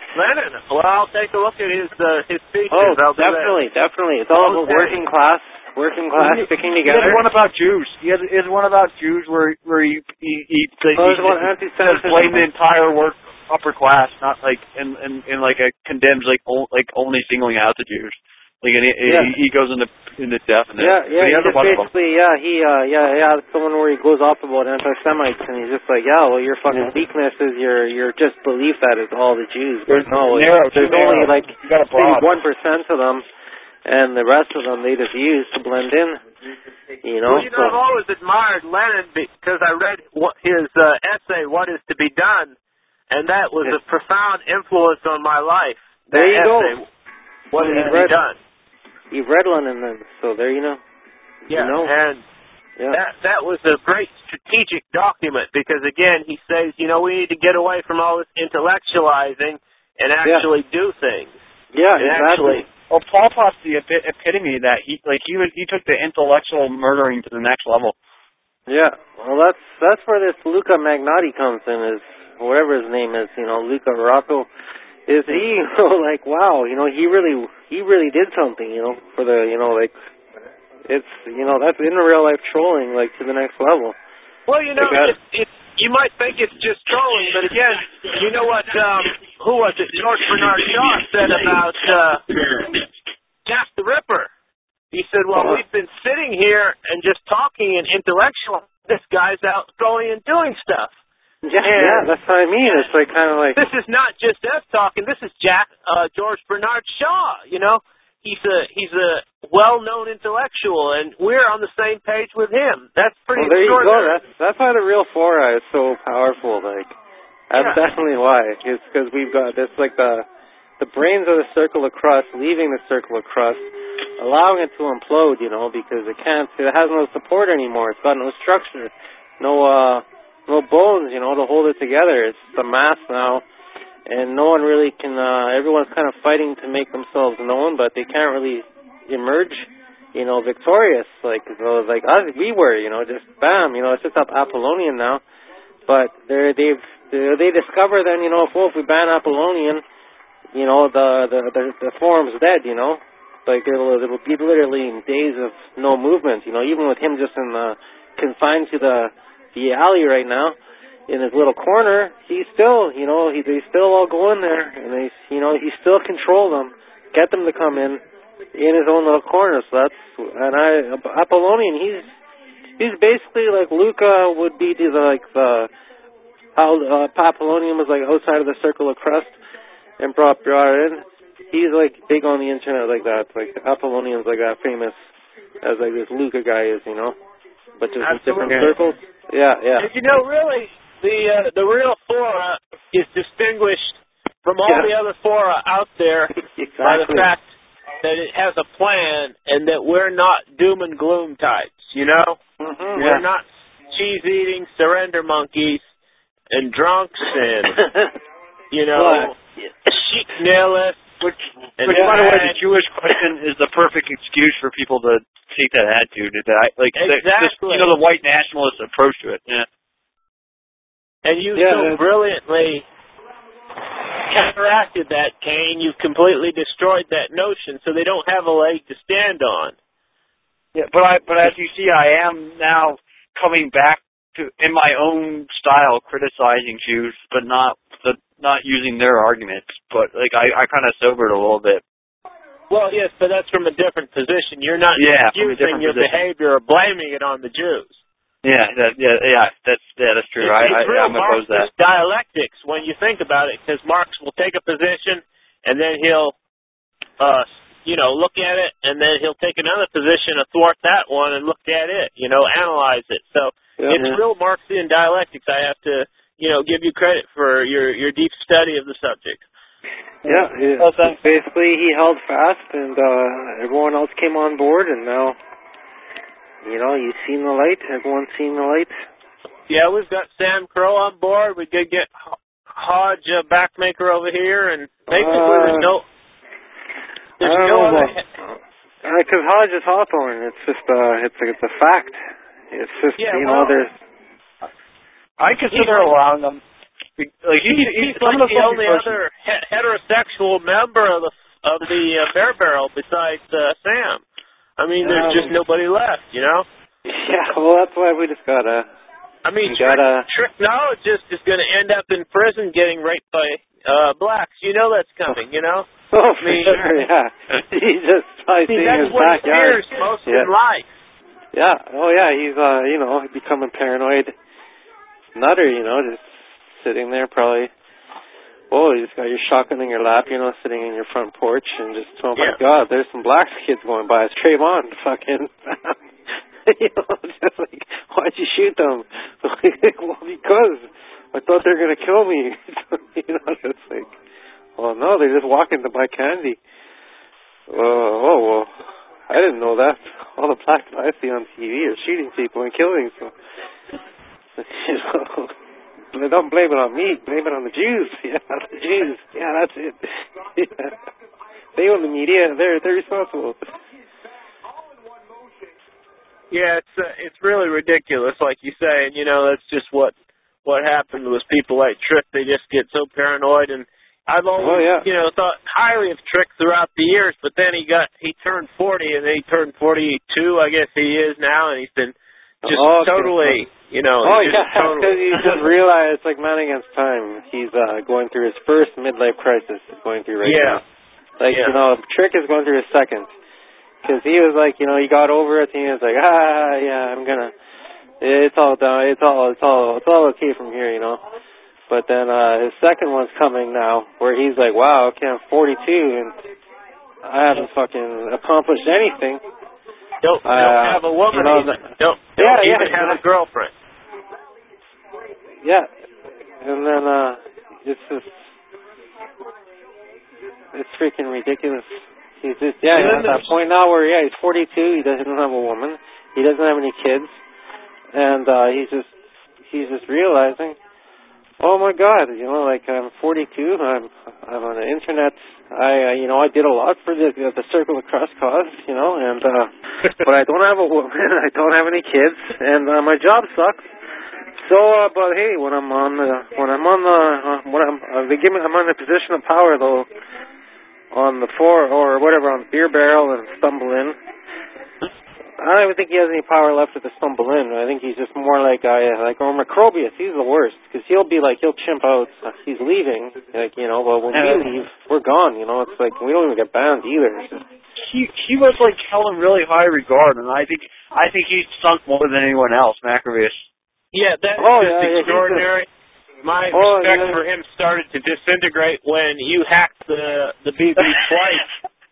Lenin. Well, I'll take a look at his speeches. Oh, definitely. It's all about working class working class sticking He together. has one about Jews. He has one about Jews where he there's one anti-Semitism. blame the entire upper class, not like in like a condemns like only singling out the Jews. Like he goes into depth in it. Yeah. But he has a bunch of them. Basically, that's the one where he goes off about anti-Semites, and he's just like, well, your fucking weakness is your just belief that it's all the Jews. But no, there's only like maybe 1% of them. And the rest of them they just use to blend in, you know. Well, I've always admired Lenin because I read his essay, "What Is to Be Done," and that was a profound influence on my life. There you essay, go. What is to be done? You've read Lenin then, so there you know. Yeah, you know. and that was a great strategic document because, again, he says, we need to get away from all this intellectualizing and actually do things. Yeah, exactly. Well, Pol Pot's the epitome of that. He took the intellectual murdering to the next level. Yeah, well, that's where this Luca Magnotti comes in, is whatever his name is, Luca Rocco. Is he like, wow, he really did something, for the, it's, that's in real life trolling, like to the next level. Well, it's you might think it's just trolling, but again, you know what, who was it? George Bernard Shaw said about Jack the Ripper. He said, well, we've been sitting here and just talking and intellectual. This guy's out going and doing stuff. Yeah, that's what I mean. It's like kind of like... This is not just us talking. This is George Bernard Shaw, He's a well-known intellectual, and we're on the same page with him. That's pretty extraordinary. There you go. That's why the real fora is so powerful. Like, that's definitely why. It's because we've got this, like, the brains of the circle of crust leaving the circle of crust, allowing it to implode, because it has no support anymore. It's got no structure, no bones, to hold it together. It's a mass now. And no one really can, everyone's kind of fighting to make themselves known, but they can't really emerge, victorious, like us, we were, just bam, it's just up Apollonian now. But they discover then, if we ban Apollonian, the forum's dead, Like it'll be literally in days of no movement, even with him just confined to the alley right now. In his little corner, he's still, they still all go in there, and he still control them, get them to come in his own little corner. So Apollonian, he's basically like Luca would be to how Apollonian was like outside of the circle of crust and brought in. He's like big on the internet like that. Like Apollonian's like that famous as like this Luca guy is, but just in different circles. Yeah. And really. The real fora is distinguished from all the other fora out there by the fact that it has a plan and that we're not doom and gloom types, Mm-hmm. We're not cheese-eating surrender monkeys and drunks and, chic nihilists. Which by the way, the Jewish question is the perfect excuse for people to take that attitude. Exactly. The white nationalist approach to it. Yeah. And you so brilliantly counteracted that, Kane. You've completely destroyed that notion, so they don't have a leg to stand on. Yeah, but as you see, I am now coming back to, in my own style, criticizing Jews, but not using their arguments. But I kind of sobered a little bit. Well, yes, but that's from a different position. You're not excusing your behavior or blaming it on the Jews. That's true. It's real I'm opposed to that. Dialectics when you think about it, because Marx will take a position and then he'll, look at it, and then he'll take another position athwart that one and look at it, analyze it. So it's real Marxian dialectics. I have to, give you credit for your deep study of the subject. Yeah. Basically, he held fast, and everyone else came on board, and now. You've seen the light. Everyone's seen the light. Yeah, we've got Sam Crow on board. We did get Hodge Backmaker over here, and basically there's no other. Because Hodge is Hawthorne. It's just it's a fact. It's just there's. I consider allowing them. He's like the only other heterosexual member of the Bear Barrel besides Sam. I mean, there's just nobody left, you know? Yeah, well, that's why we just gotta... I mean, tricknologist is going to end up in prison getting raped by blacks. You know that's coming, you know? Oh, for sure, yeah. He's just probably seeing his backyard. That's what he fears most in life. Yeah, oh yeah, he's, you know, becoming paranoid nutter, you know, just sitting there probably... Oh, you just got your shotgun in your lap, you know, sitting in your front porch and just, oh my God, there's some black kids going by. It's Trayvon, fucking, you know, just like, why'd you shoot them? Like, well, because I thought they were going to kill me. You know, it's like, well, no, they're just walking to buy candy. Oh, well, I didn't know that. All the black guys I see on TV are shooting people and killing, so, you know. Don't blame it on me. Blame it on the Jews. Yeah, the Jews. Yeah, that's it. Yeah. They own the media. They're responsible. Yeah, it's really ridiculous, like you say, and you know that's just what happened with people like Trick. They just get so paranoid, and I've always you know thought highly of Trick throughout the years, but then he turned 40, and then he turned 42. I guess he is now, and he's been just totally. You know, because he just realized, like Man Against Time, he's going through his first midlife crisis. He's going through now. Like you know, Trick is going through his second, because he was like, you know, he got over it, and he was like, yeah, I'm gonna, it's all done, it's all okay from here, you know. But then his second one's coming now, where he's like, wow, okay, I'm 42 and I haven't fucking accomplished anything. Don't have a woman. You know, don't even have a girlfriend. Yeah, and then it's freaking ridiculous. He's just he's at that point now where he's 42. He doesn't have a woman. He doesn't have any kids, and he's just realizing, oh my God, you know, like I'm 42. I'm on the internet. I did a lot for the Circle of Cross cause, you know, and but I don't have a woman. I don't have any kids, and my job sucks. So, but hey, I'm in a position of power though, on the floor or whatever, on the beer barrel and stumble in. I don't even think he has any power left to stumble in. I think he's just more like Macrobius. He's the worst, because he'll chimp out. He's leaving, like, you know. But when we leave, we're gone. You know, it's like we don't even get banned either. He was like held in really high regard, and I think he's sunk more than anyone else, Macrobius. Yeah, that's extraordinary. My respect for him started to disintegrate when you hacked the BB twice.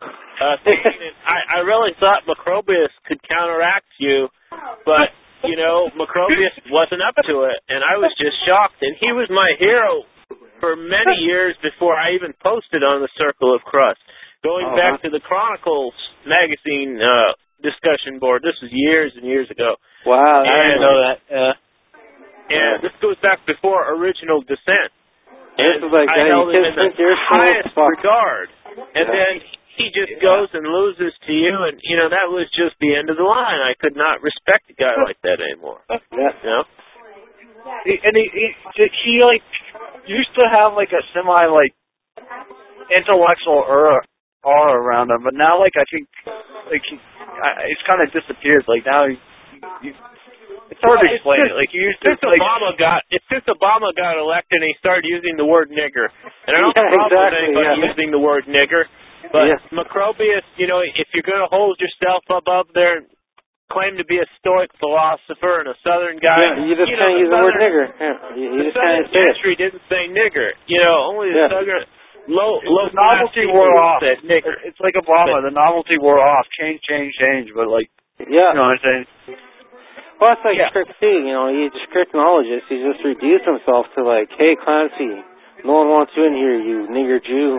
I really thought Macrobius could counteract you, but, you know, Macrobius wasn't up to it, and I was just shocked. And he was my hero for many years before I even posted on the Circle of Crust. Going back to the Chronicles magazine discussion board, this was years and years ago. Wow, I didn't know that. And this goes back before Original Descent. And this is like, I held him in the highest regard. And then he just goes and loses to you, and, you know, that was just the end of the line. I could not respect a guy like that anymore. Yeah. You know? And he like, used to have, like, a semi, like, intellectual aura around him, but now, like, I think, like, it's kind of disappeared. Like, now it's hard to explain it. Like, he used to, since Obama got elected and he started using the word nigger, and I don't have a problem with anybody using the word nigger, but Macrobius, you know, if you're going to hold yourself above there and claim to be a Stoic philosopher and a Southern guy, you just can't use the word nigger. The Southern gentry didn't say nigger. You know, only the Southern low novelty wore off. Said nigger. It's like Obama. The novelty wore off. Change. But like, you know what I'm saying? Well, it's like Crick too. You know, he's just Cricknologist. He just reduced himself to like, hey, Clancy. No one wants you in here, you nigger Jew.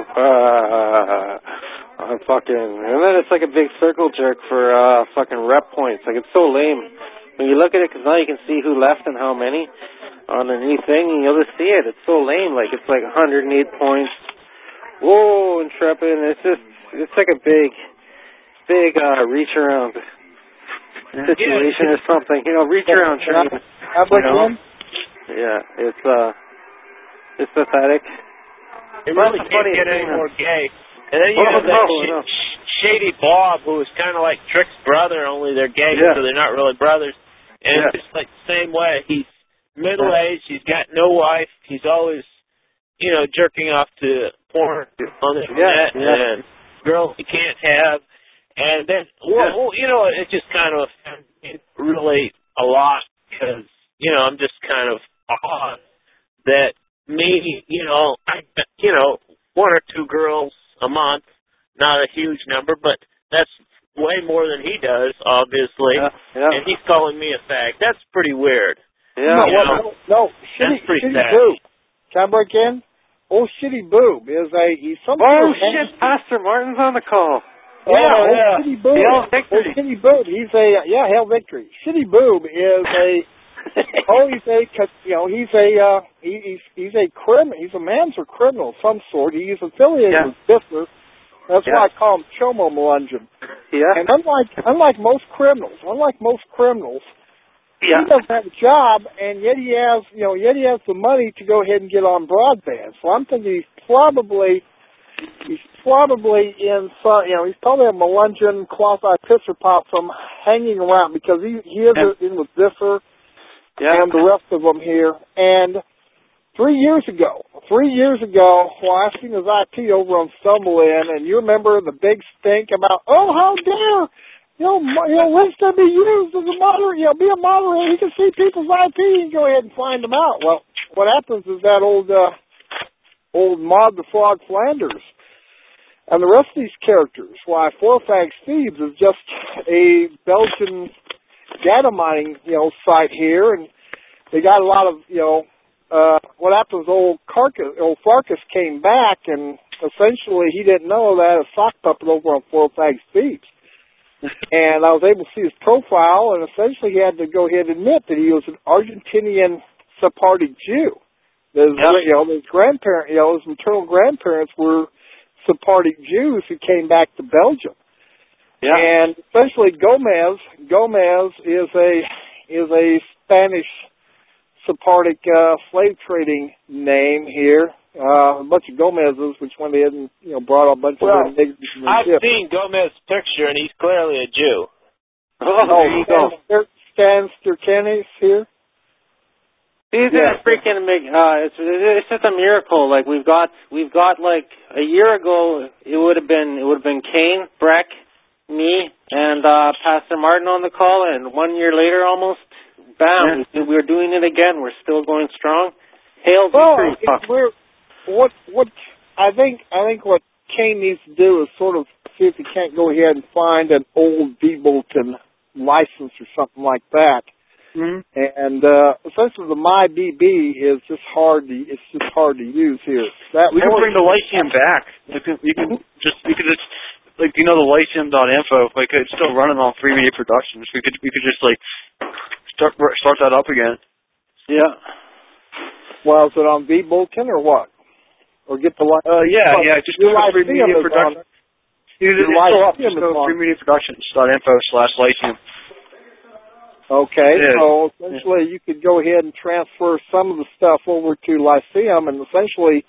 I'm fucking... And then it's like a big circle jerk for fucking rep points. Like, it's so lame. When you look at it, because now you can see who left and how many on the new thing, and you'll just see it. It's so lame. Like, it's like 108 points. Whoa, Intrepid. It's like a big reach around situation or something. You know, reach around train. Yeah, it's pathetic. It really can't get any more gay. And then you have that Shady Bob, who was kind of like Trick's brother, only they're gay, so they're not really brothers. And just like the same way, he's middle-aged, he's got no wife, he's always, jerking off to porn on the internet and girls he can't have. And then, it just kind of offends me really a lot because, I'm just kind of odd that me, one or two girls a month, not a huge number, but that's way more than he does, obviously. And he's calling me a fag. That's pretty weird. No, Shitty Boob. Can I break in? Old Shitty Boob he's something. Oh shit! Pastor Martin's on the call. Shitty Boob. Old Shitty Boob. He's Hail Victory. Shitty Boob is he's a criminal. He's a Manser criminal of some sort. He's affiliated with Bismarck. That's why I call him Chomo Melungeon. Yeah. And unlike most criminals, he doesn't have a job, and yet he has the money to go ahead and get on broadband. So I'm thinking he's probably in some, he's probably a Melungeon quasi pisser pop from hanging around because he is in with Visser and the rest of them here. And 3 years ago, I seen his IP over on StumbleIn, and you remember the big stink about, how dare, links to be used as a moderator, be a moderator, he can see people's IP and go ahead and find them out. Well, what happens is that old Mod the Frog Flanders and the rest of these characters, why Four Fags Thieves is just a Belgian data mining, site here, and they got a lot of, what happens, old Farkas came back, and essentially he didn't know that a sock puppet over on Four Fags Thieves. And I was able to see his profile, and essentially he had to go ahead and admit that he was an Argentinian Sephardic Jew. His grandparents, his maternal grandparents were Sephardic Jews who came back to Belgium. Yeah. And essentially Gomez is a Spanish Sephardic slave trading name here. A bunch of Gomez's, which went ahead and brought a bunch of niggers. I've seen Gomez's picture, and he's clearly a Jew. Stan Sturkanis here. He's a freaking it's just a miracle. Like we've got like a year ago, it would have been Kane, Breck, me, and Pastor Martin on the call, and 1 year later, almost, bam, we're doing it again. We're still going strong. Hail victory! What I think what Kane needs to do is sort of see if he can't go ahead and find an old V-Bolton license or something like that. Mm-hmm. And essentially the MyBB is just hard to use here. We can bring the Lyceum back. You can just like the Lyceum.info, like it's still running on Free Media Productions. We could just like start that up again. Yeah. Well, is it on V-Bolton or what? Or get the just go to Free Media Productions. It's still up. Just go to freemediaproductions.info/Lyceum. Okay, so essentially you could go ahead and transfer some of the stuff over to Lyceum and essentially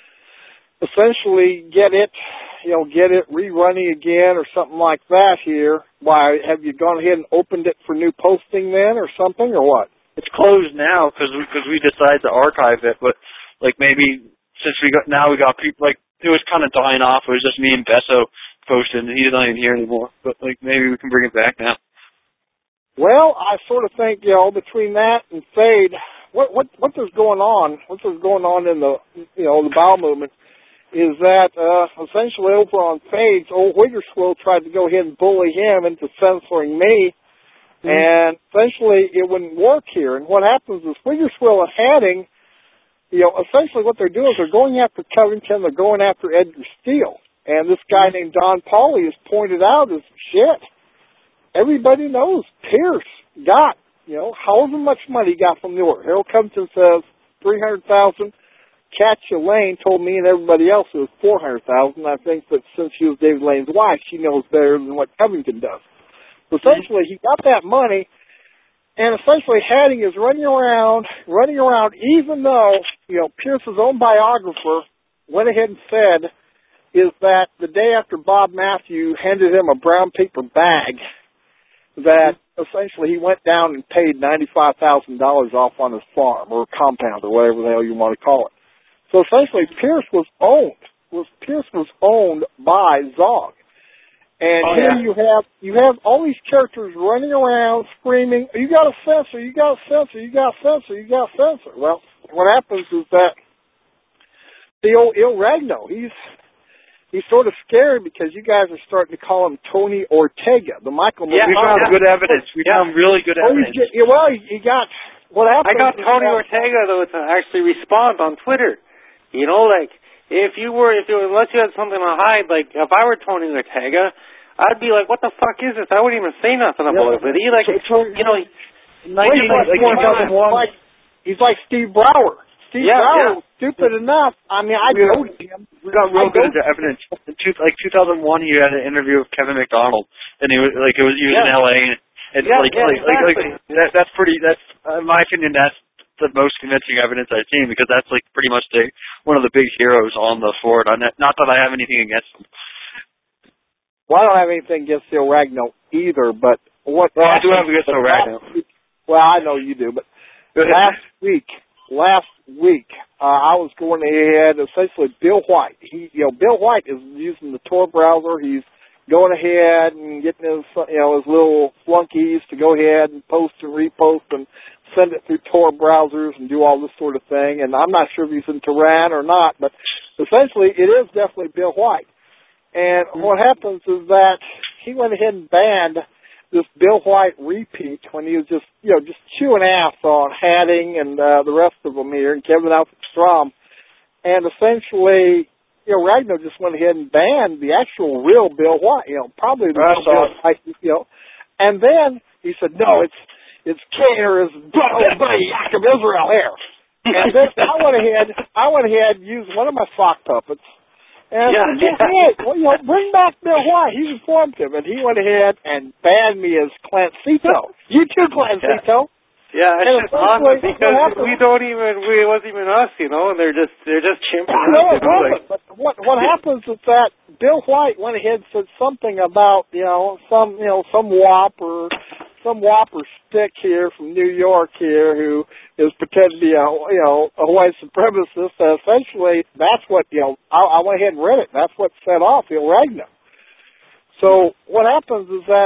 get it rerunning again or something like that here. Why, have you gone ahead and opened it for new posting then or something or what? It's closed now because we decided to archive it, but like maybe since we got people, like it was kind of dying off. It was just me and Besso posting and he's not even here anymore, but like maybe we can bring it back now. Well, I sort of think, between that and Fade, what there's going on in the, the bowel movement is that, essentially over on Fade's, old Wiggerswill tried to go ahead and bully him into censoring me, and essentially it wouldn't work here. And what happens is Wiggerswill and Hadding, essentially what they're doing is they're going after Covington, they're going after Edgar Steele. And this guy named Don Pauly has pointed out is shit. Everybody knows Pierce got, however much money he got from Newark. Harold Covington says $300,000. Katja Lane told me and everybody else it was $400,000. I think that since she was David Lane's wife, she knows better than what Covington does. So essentially, he got that money, and essentially Hadding is running around, even though, Pierce's own biographer went ahead and said is that the day after Bob Matthew handed him a brown paper bag, that essentially he went down and paid $95,000 off on his farm or compound or whatever the hell you want to call it. So essentially, Pierce was owned by Zog. And you have all these characters running around screaming, "You got to censor! You got to censor! You got to censor! You got to censor!" Well, what happens is that the old Il Ragno, he's sort of scared because you guys are starting to call him Tony Ortega, the Michael. Yeah, we found good evidence. We found really good evidence. He got what happened. I got Tony Ortega though to actually respond on Twitter. You know, like unless you had something to hide, like if I were Tony Ortega, I'd be like, "What the fuck is this?" I wouldn't even say nothing about it. But he he's like Steve Brower. Steve Brower was stupid enough. I mean, I know him. We got real good evidence. In 2001, he had an interview with Kevin McDonald, and he was in LA, and that's pretty. That's in my opinion, that's the most convincing evidence I've seen, because that's like pretty much one of the big heroes on the Ford. Not that I have anything against him. Well, I don't have anything against Il Ragno either, but what? Well, I do have against Il Ragno. Well, I know you do, but last week, I was going ahead. Essentially, Bill White. Bill White is using the Tor browser. He's going ahead and getting his little flunkies to go ahead and post and repost and send it through Tor browsers and do all this sort of thing. And I'm not sure if he's in Tehran or not, but essentially, it is definitely Bill White. And what happens is that he went ahead and banned this Bill White repeat when he was just chewing ass on Hatting and the rest of them here, and Kevin Alfred Strom. And essentially, Ragnar just went ahead and banned the actual real Bill White, probably the real Bill White, And then he said, "No, it's Kaner, it's buddy Jacob Israel here." And then I went ahead and used one of my sock puppets. And bring back Bill White. He's informative. And he went ahead and banned me as Clint Cito. You too, Clint Cito. Yeah, it's just awesome because it wasn't even us, and they're just chimping. No, it wasn't. But what happens is that Bill White went ahead and said something about, some whopper stick here from New York here who is pretending to be a white supremacist. Essentially, that's what, I went ahead and read it. That's what set off Il Ragno. So what happens is that,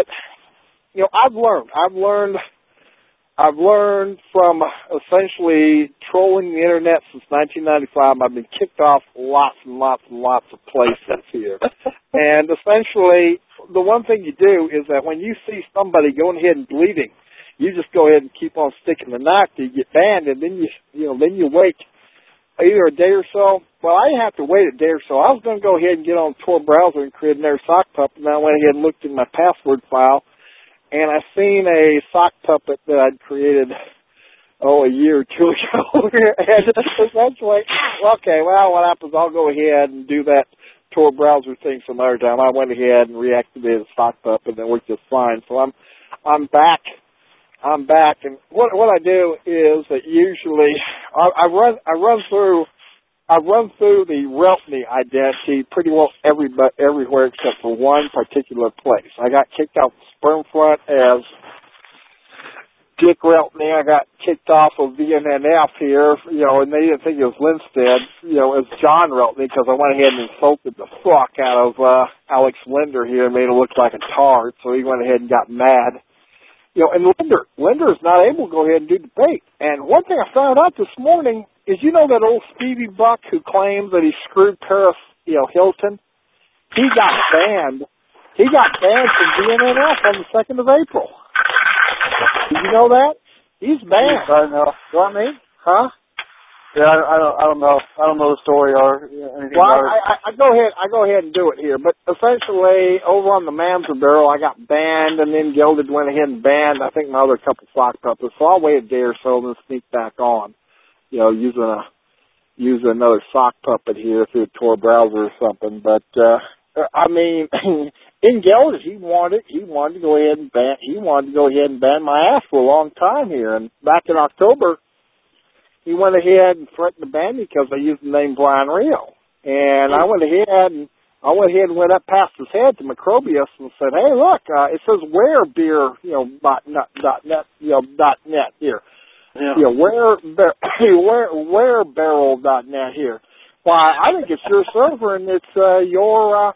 I've learned from essentially trolling the internet since 1995. I've been kicked off lots and lots and lots of places here. And essentially, the one thing you do is that when you see somebody going ahead and bleeding, you just go ahead and keep on sticking the knife till you get banned, and then you wait either a day or so. Well, I didn't have to wait a day or so. I was going to go ahead and get on Tor browser and create another sock puppet, and I went ahead and looked in my password file, and I seen a sock puppet that I'd created a year or two ago. And essentially, okay, well, what happens? I'll go ahead and do that Tor browser thing some other time. I went ahead and reactivated the sock puppet, and it worked just fine. So I'm back. And what I do is that usually I run through the Reltney identity pretty well everywhere except for one particular place. I got kicked out of Spermfront as Dick Reltney. I got kicked off of VNNF here, and they didn't think it was Linstead, as John Reltney, because I went ahead and insulted the fuck out of Alex Linder here and made him look like a tard, so he went ahead and got mad. And Linder is not able to go ahead and do debate. And one thing I found out this morning is, that old Stevie Buck who claims that he screwed Paris, Hilton? He got banned. He got banned from VNNF on the 2nd of April. Did you know that? He's banned. I know. What I mean? Huh? Yeah, I don't know. I don't know the story or anything about it. I go ahead and do it here. But essentially, over on the Mamser barrel, I got banned, and then Gilded went ahead and banned, I think, my other couple sock puppets. So I'll wait a day or so and then sneak back on, using another sock puppet here through a Tor browser or something. But, in Gilded, he wanted to go ahead and ban my ass for a long time here. And back in October, he went ahead and threatened to ban me because I used the name Brian Rio. And I went ahead and I went ahead and went up past his head to Microbius and said, "Hey, look, it says werebeer, .net here. Yeah. Werebarrel.net here. Why, I think it's your server and it's your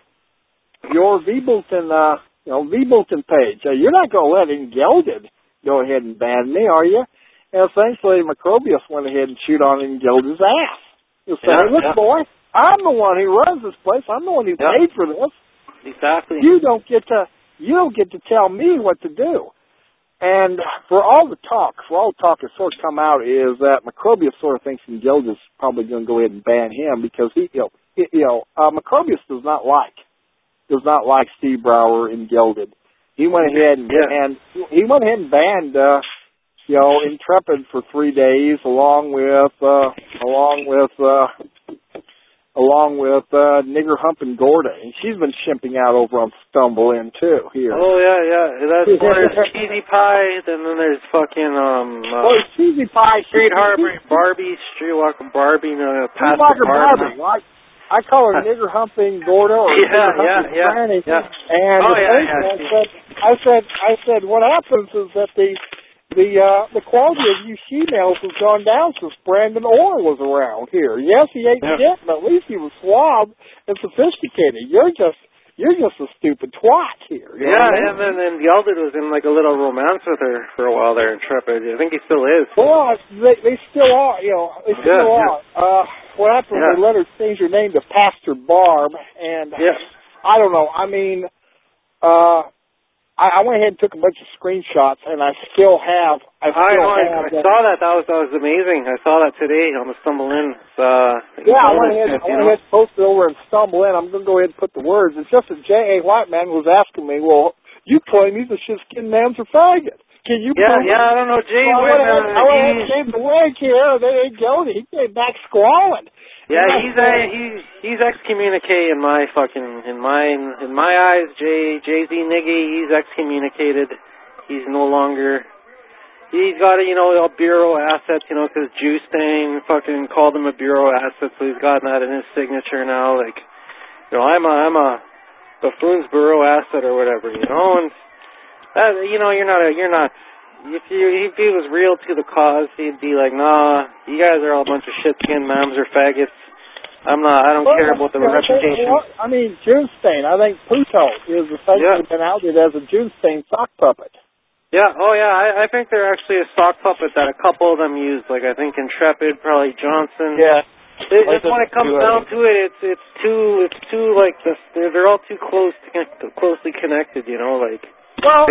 VBulletin page. You're not going to let Engilded go ahead and ban me, are you?" And essentially, Microbius went ahead and chewed on Engilded's ass. He said, "Hey, look, boy, I'm the one who runs this place. I'm the one who paid for this. Exactly. You don't get to tell me what to do." And for all the talk that's sort of come out is that Microbius sort of thinks Engilded's probably going to go ahead and ban him because Microbius does not like Steve Brower and Gilded. He went ahead and banned Intrepid for 3 days along with Nigger Humpin' Gorda, and she's been shipping out over on Stumble In too here. Oh yeah. That's there's Cheesy Pie, then there's fucking Cheesy Pie, Street Harbor Barbie, Streetwalker Barbie, Pastor Barbie. I call her Nigger Humping Gorda or Nigger Humping Granny. Yeah. And I said, what happens is that the quality of you females has gone down since Brandon Orr was around here. Yes, he ate shit, but at least he was suave and sophisticated. You're just a stupid twat here. You know and then Gilded was in like a little romance with her for a while there, Intrepid. I think he still is. Well, they still are. They still are. What happened? They let her change her name to Pastor Barb, and I don't know. I mean, I went ahead and took a bunch of screenshots, and I still have. I saw that. That was amazing. I saw that today on the Stumble In. I went ahead and posted over and Stumble In. I'm going to go ahead and put the words. It's just that J.A. Whiteman was asking me, well, you claim he's a shit-skinned man's a faggot. Can you prove it? I don't know, Jay. I went ahead and gave the wig here. They ain't guilty. He came back squalling. Yeah, he's excommunicated in my eyes. Jay-Z Niggy, he's excommunicated. He's no longer. He's got a bureau asset, because Juice Stain fucking called him a bureau asset, so he's got that in his signature now. Like, I'm a buffoon's bureau asset or whatever, and. You're not. If he was real to the cause, he'd be like, nah, you guys are all a bunch of shit-skinned mams or faggots. I don't care about the reputation. I mean, Juice Stain. I think Pluto is essentially been outed as a Juice Stain sock puppet. Yeah. Oh yeah. I think they're actually a sock puppet that a couple of them used. Like I think Intrepid, probably Johnson. Yeah. When it comes down to it, it's too like this. They're all too closely connected. Like. Well,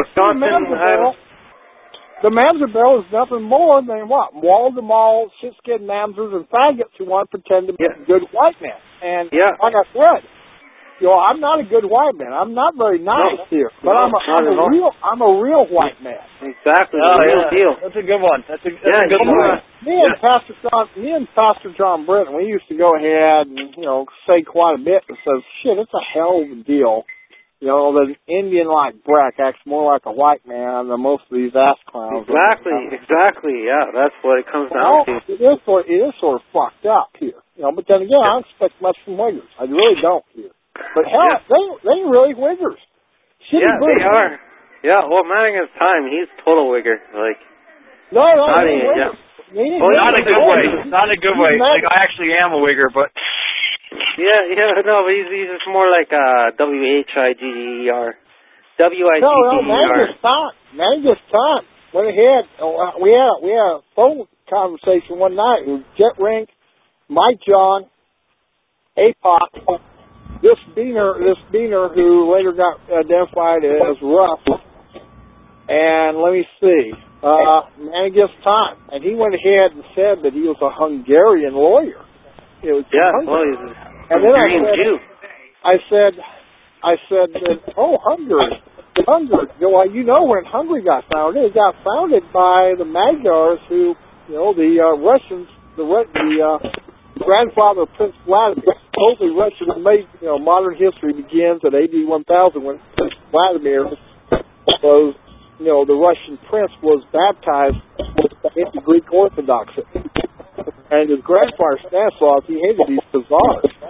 the Mamzerbell is nothing more than what? Wall-to-mall, shit-skinned mamzers and faggots who want to pretend to be a good white man. And like I said, I'm not a good white man. I'm not very nice here, but I'm a real white man. Exactly, real deal. That's a good one. That's a good one. Me and Pastor John Britton, we used to go ahead and say quite a bit and says, shit, it's a hell of a deal. That an Indian like Breck acts more like a white man than most of these ass clowns. Exactly. Yeah, that's what it comes down to. It is sort of fucked up here. But then again, I don't expect much from Wiggers. I really don't here. But hell, they ain't really Wiggers. They are. Yeah, well, Madigan's time, he's total Wigger. Like. No, not in a good way. Not in a good way. Like, I actually am a Wigger, but. No, but he's just more like WHIGGER. WIGGER. No, Madigan's time. Went ahead. We had a phone conversation one night with Jet Rink, Mike John, APOC, this Beaner who later got identified as Ruff, and let me see, Madigan's time. And he went ahead and said that he was a Hungarian lawyer. It was Hungary. And then I said, Hungary. When Hungary got founded, it got founded by the Magyars who, the Russians, the grandfather of Prince Vladimir, totally Russian made, modern history begins at AD 1000 when Prince Vladimir was, the Russian prince was baptized into Greek Orthodoxy. And his grandfather, Stanislaus, he hated these Khazars.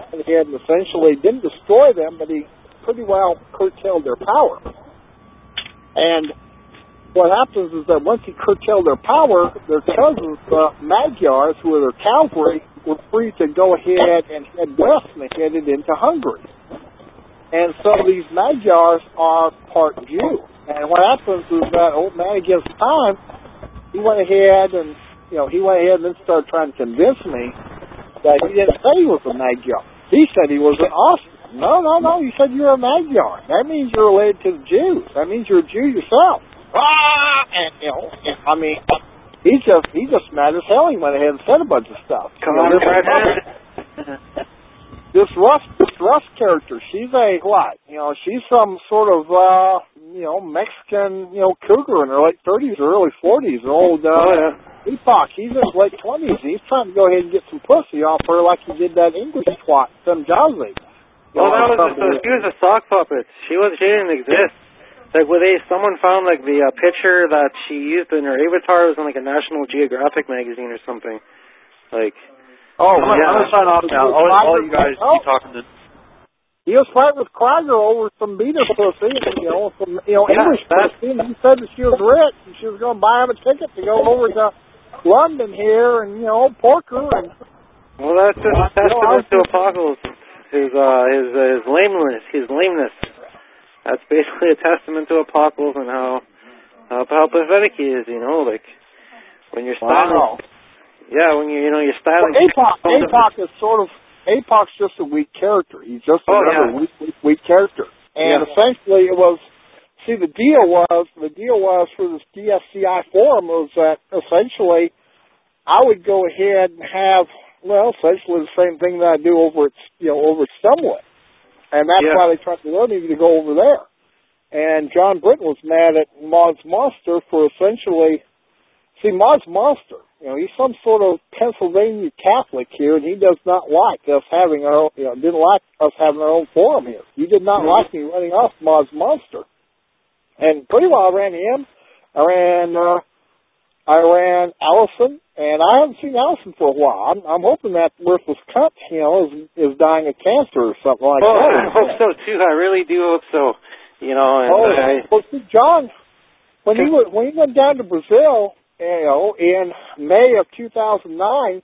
went ahead and essentially didn't destroy them, but he pretty well curtailed their power. And what happens is that once he curtailed their power, their cousins, Magyars, who were their cavalry, were free to go ahead and head west, and they headed into Hungary. And so these Magyars are part Jew. And what happens is that old man against time, he went ahead and then started trying to convince me that he didn't say he was a Magyar. He said he was an Austrian. No. He said you're a Magyar. That means you're related to the Jews. That means you're a Jew yourself. And he's just mad as hell. He went ahead and said a bunch of stuff. Come on, This Russ character, she's a what? She's some sort of Mexican cougar in her late 30s or early 40s. An old Epoch. He's in his late 20s. He's trying to go ahead and get some pussy off her like he did that English twat, some Jowsey. Well, she was a sock puppet. She didn't exist. Like, someone found, like, the picture that she used in her avatar was in, like, a National Geographic magazine or something. Like... Oh, I'm going to sign off now. All you guys keep talking to... He was fighting with Krieger over some Venus pussy, some English pussy, and he said that she was rich, and she was going to buy him a ticket to go over to London here, and, pork her, and... Well, that's just a testament to Apocalypse. His lameness. That's basically a testament to Apocalypse and how pathetic he is, like, when you're styling... Wow. Yeah, when you're styling... Apoc is Apoc's just a weak character. He's just another weak character. And essentially it was... See, the deal was for this DSCI forum was that essentially I would go ahead and have, essentially the same thing that I do over at Stumway. And that's why they tried to lure me to go over there. And John Britton was mad at Maud's Monster for essentially... See, Maud's Monster, he's some sort of Pennsylvania Catholic here, and he does not like us having our own, didn't like us having our own forum here. He did not like me running off Maud's Monster. And pretty well I ran him. I ran Allison, and I haven't seen Allison for a while. I'm hoping that Worthless Cunt, is dying of cancer or something like that. I hope so, too. I really do hope so. Well, see, John, when he went down to Brazil, in May of 2009,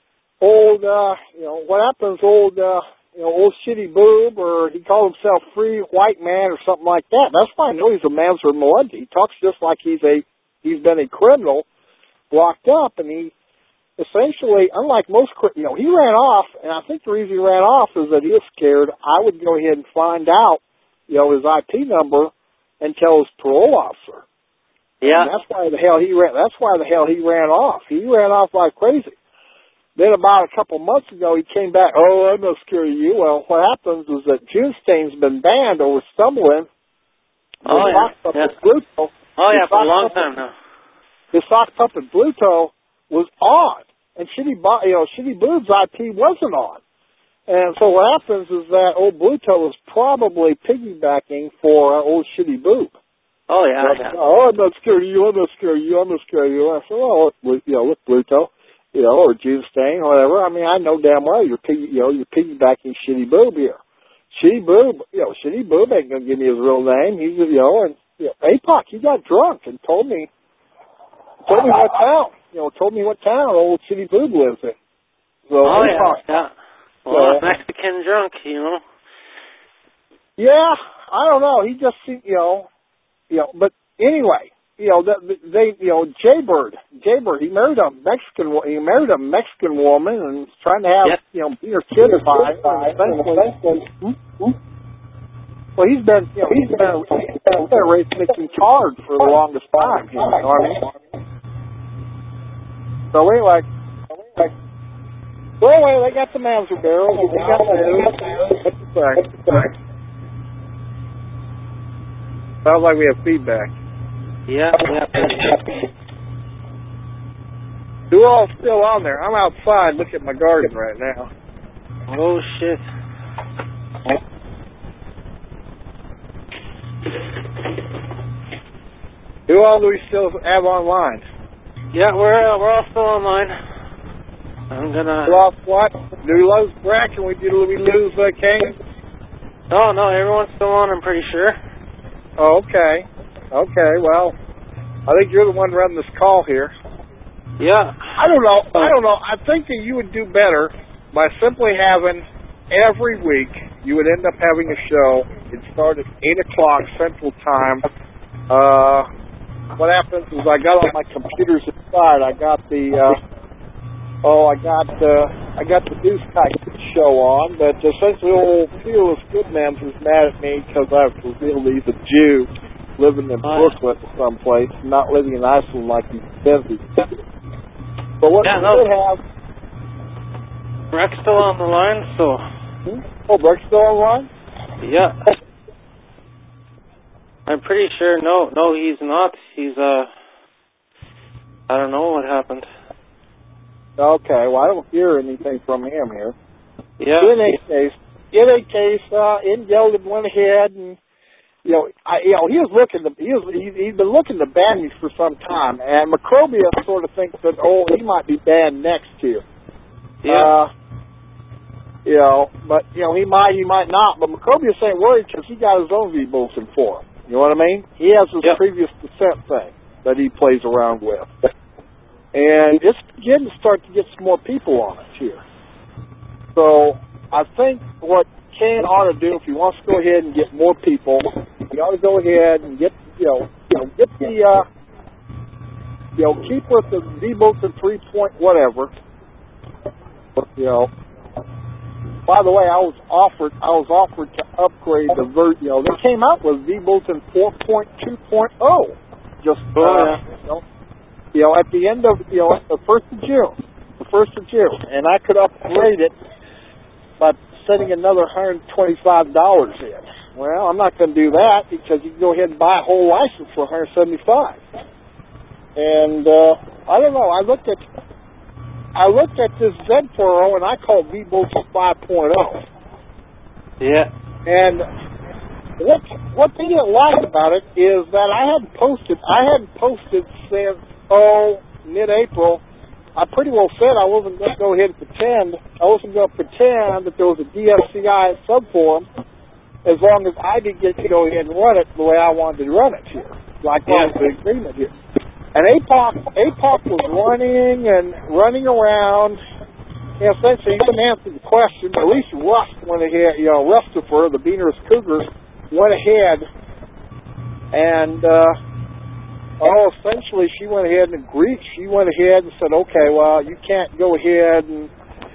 what happens, old shitty boob, or he called himself free white man or something like that. That's why I know he's a Manser Malenti. He talks just like he's been a criminal, locked up, and he essentially, unlike most, he ran off, and I think the reason he ran off is that he was scared I would go ahead and find out, his IP number and tell his parole officer. Yeah. And that's why the hell he ran off. He ran off like crazy. Then about a couple months ago, he came back. Oh, I'm not scared of you. Well, what happens is that June Stain's been banned over stumbling. Oh, yeah. Bluto. Oh, yeah, for a long time now. The sock puppet Bluto was on, and Shitty Boob's IP wasn't on. And so what happens is that old Bluto was probably piggybacking for old Shitty Boob. Oh, yeah. Oh, I'm not scared of you. I said, well, look, Bluto, or June Stain, whatever. I mean, I know damn well you're piggybacking Shitty Boob here. Shitty Boob ain't gonna give me his real name. He's, Apoc, he got drunk and told me what town old Shitty Boob lives in. So, yeah. Well, Mexican drunk, Yeah, I don't know. He just, but anyway, Jaybird, he married a Mexican woman and was trying to have, be her kid by. Well, he's been a race mixing card for the longest time. You know what I mean? So anyway, they got the Mauser barrels. They got the sounds like we have feedback. Yeah. Who all's still on there? I'm outside looking at my garden right now. Oh, shit. Who all do we still have online? Yeah, we're all still online. I'm gonna... Lost what? Do we lose Breck and we lose Kane? No, everyone's still on, I'm pretty sure. Oh, okay. Okay, well, I think you're the one running this call here. Yeah. I don't know. I think that you would do better by simply having every week, you would end up having a show. It'd start at 8 o'clock Central Time. What happens is I got all my computers inside. I got the Deuce Type show on, but essentially old Fearless Goodman was mad at me because I revealed he's a Jew living in Brooklyn someplace, not living in Iceland like he's busy. But what we did have... Breck's still on the line, so... Oh, Breck's still on the line? Yeah. I'm pretty sure, no, he's not. He's, I don't know what happened. Okay, well, I don't hear anything from him here. Yeah. In a case, Gelded went ahead and, he was looking to, he's been looking to ban me for some time, and Macrobius sort of thinks that, he might be banned next year. Yeah. But, he might not, but Macrobius ain't worried because he got his own V-Bulletin for him. You know what I mean? He has his previous descent thing that he plays around with. And it's beginning to start to get some more people on it here. So I think what Ken ought to do, if he wants to go ahead and get more people, he ought to go ahead and get keep with the V-Bulletin 3 point whatever. By the way, I was offered to upgrade the version. They came out with V-Bulletin 4.2.0 just at the end of the 1st of June, and I could upgrade it by setting another $125 in. Well, I'm not going to do that because you can go ahead and buy a whole license for $175. And I don't know. I looked at this Z4O and I called V-Bulletin 5.0. Yeah. And what they didn't like about it is that I hadn't posted since mid-April. I pretty well said I wasn't going to go ahead and pretend that there was a DFCI subforum as long as I did get to go ahead and run it the way I wanted to run it here, like what was the agreement here. And APOC was running around. Essentially, he couldn't answer the question. At least Rust went ahead. Rustifer, the Beaner's Cougars, went ahead and essentially she went ahead and agreed. She went ahead and said, okay, well, you can't go ahead and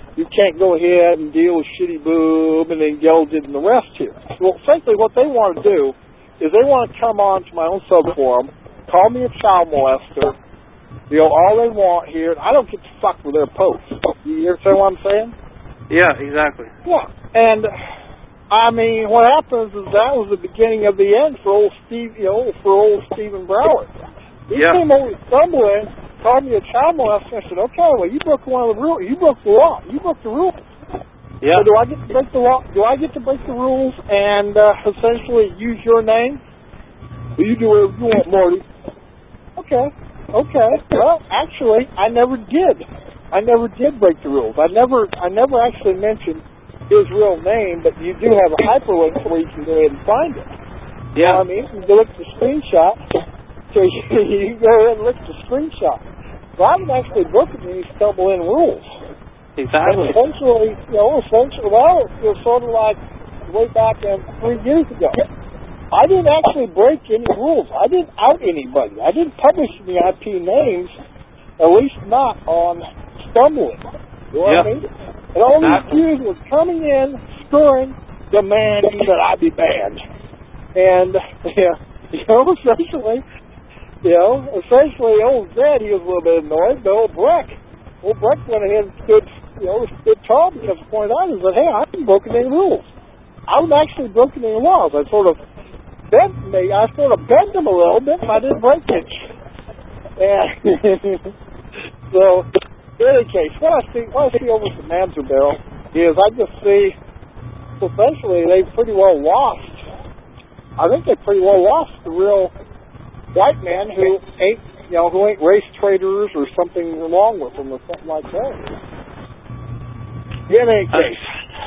deal with Shitty Boob and then Gelded and the rest here. Well, essentially what they want to do is they want to come on to my own subforum, call me a child molester, all they want here. I don't get to fuck with their posts. You understand what I'm saying? Yeah, exactly. Yeah, and I mean, what happens is that was the beginning of the end for old Stephen Broward. He came over stumbling, called me a child molester, and I said, okay, well, you broke one of the rules. You broke the law. You broke the rules. Yeah. So do I get to break the law? Do I get to break the rules and essentially use your name? Well, you do whatever you want, Morty. Okay. Well, actually, I never did. I never did break the rules. I never actually mentioned his real name, but you do have a hyperlink where you can go ahead and find it. Yeah. You know what I mean? You can look at the screenshot. So you can go ahead and look at the screenshot. So I haven't actually broken any stumble in rules. Exactly. And essentially, it was sort of like way back 3 years ago. I didn't actually break any rules. I didn't out anybody. I didn't publish any IP names, at least not on stumbling. You know what I mean? And all these views were coming in, screwing, demanding that I be banned. And, essentially, old Zed, he was a little bit annoyed, but old Breck went ahead and stood tall because the point out is that, hey, I haven't broken any rules. I haven't actually broken any laws. I sort of bent them a little bit, and I didn't break it. And so, in any case, what I see over at the Manzer Barrel is I just see, essentially, they pretty well lost. I think they pretty well lost the real white man who ain't race traders or something wrong with them or something like that. In any case.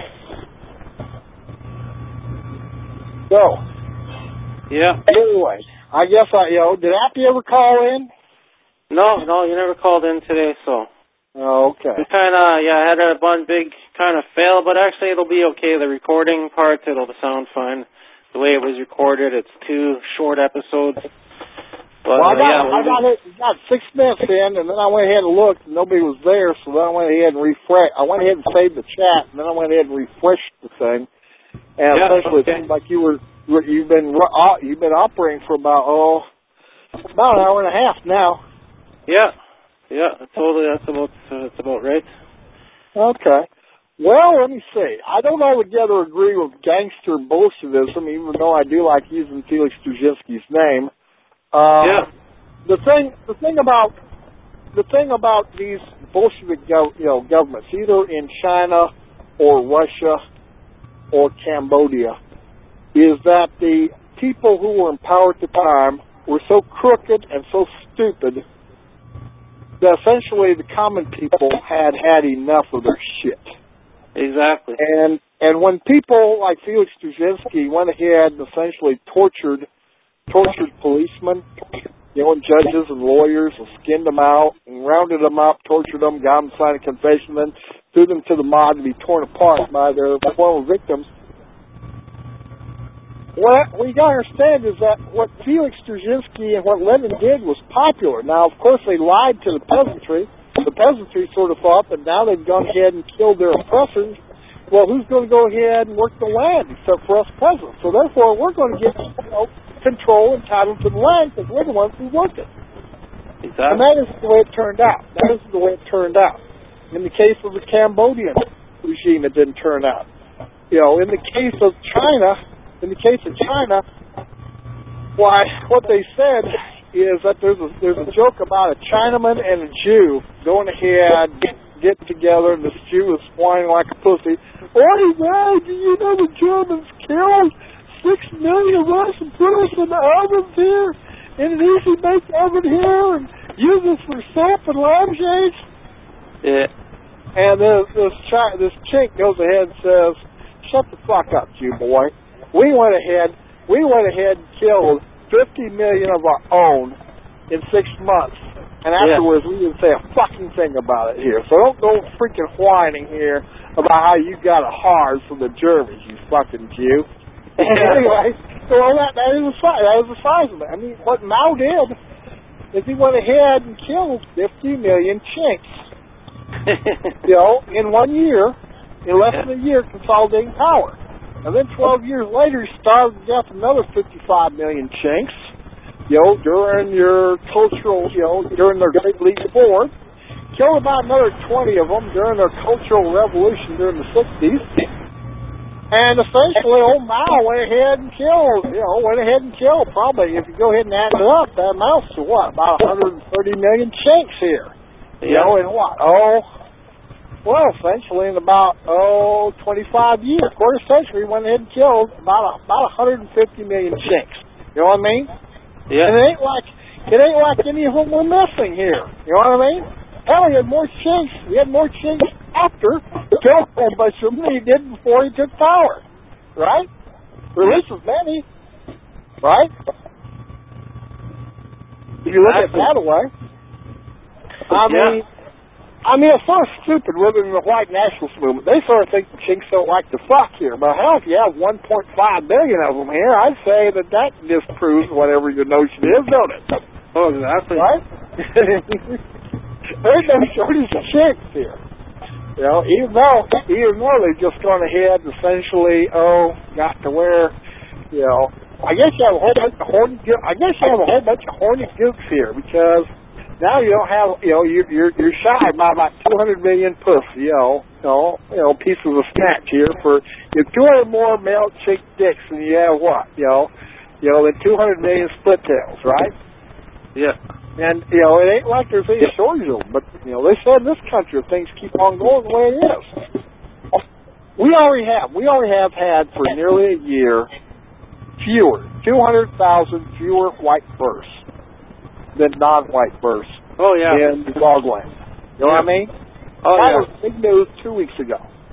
So. Yeah. Anyway, I guess did Appy ever call in? No, you never called in today, so. Oh, okay. We kind of, had a big kind of fail, but actually it'll be okay. The recording part, it'll sound fine. The way it was recorded, it's 2 short episodes. But, well, I got 6 minutes in, and then I went ahead and looked, and nobody was there, so then I went ahead and I went ahead and saved the chat, and then I went ahead and refreshed the thing. And essentially, it seemed like you've been operating for about an hour and a half now. Yeah, totally. That's about right. Okay. Well, let me see. I don't altogether agree with gangster Bolshevism, even though I do like using Felix Dzerzhinsky's name. The thing about these Bolshevik governments, either in China or Russia or Cambodia, is that the people who were in power at the time were so crooked and so stupid that essentially the common people had enough of their shit. Exactly. And when people like Felix Dzerzhinsky went ahead and essentially tortured policemen, and judges and lawyers, and skinned them out and rounded them up, tortured them, got them to sign a confession, then threw them to the mob to be torn apart by their former victims. What we got to understand is that what Felix Dzerzhinsky and what Lenin did was popular. Now, of course, they lied to the peasantry. The peasantry sort of thought that now they've gone ahead and killed their oppressors. Well, who's going to go ahead and work the land except for us peasants? So therefore, we're going to get control and title to the land because we're the ones who work it. Exactly. And that is the way it turned out. In the case of the Cambodian regime, it didn't turn out. In the case of China, what they said is that there's a joke about a Chinaman and a Jew going ahead, get together, and this Jew is whining like a pussy. Oh, wow, do you know the Germans killed 6 million of us and put us in the ovens here, in an easy-bake oven here, and use us for soap and lampshades? Yeah. And this chink goes ahead and says, shut the fuck up, Jew boy. We went ahead and killed 50 million of our own in 6 months. And afterwards, we didn't say a fucking thing about it here. So don't go freaking whining here about how you got a hard from the Germans, you fucking Jew. Anyway, so that is the size of it. I mean, what Mao did is he went ahead and killed 50 million chinks. In 1 year, in less than a year, consolidating power. And then 12 years later, he starved to death another 55 million chinks, during your cultural, during their Great Leap Forward. Killed about another 20 of them during their Cultural Revolution during the 60s. And essentially, old Mao went ahead and killed, probably, if you go ahead and add it up, that amounts to what? About 130 million chinks here. In what? Well, essentially in about 25 years, quarter century, went ahead and killed about 150 million chinks. You know what I mean? Yeah. And it ain't like any of them were missing here. You know what I mean? Hell, he had more chinks. He had more chinks after killing a bunch of them than he did before he took power. Right? Or at least as many. Right? If you look at it that way. I mean, it's sort of stupid within the white nationalist movement. They sort of think the chinks don't like to fuck here. But hell, if you have 1.5 billion of them here, I'd say that disproves whatever your notion is, don't it? Oh, exactly. Right? There's no shortage of chinks here. Even though they've just gone ahead and essentially, got to where, I guess you have a whole bunch of horny gooks here because now you don't have, you're shy by about 200 million pussy, pieces of snatch here for 200 more male chick dicks than you have what, than 200 million split tails, right? Yeah. And, it ain't like there's any shortage of them, but, they said in this country if things keep on going the way it is. We already have had for nearly a year 200,000 fewer white births than non-white births in the Dogland. You know what I mean? Oh, that was big news 2 weeks ago.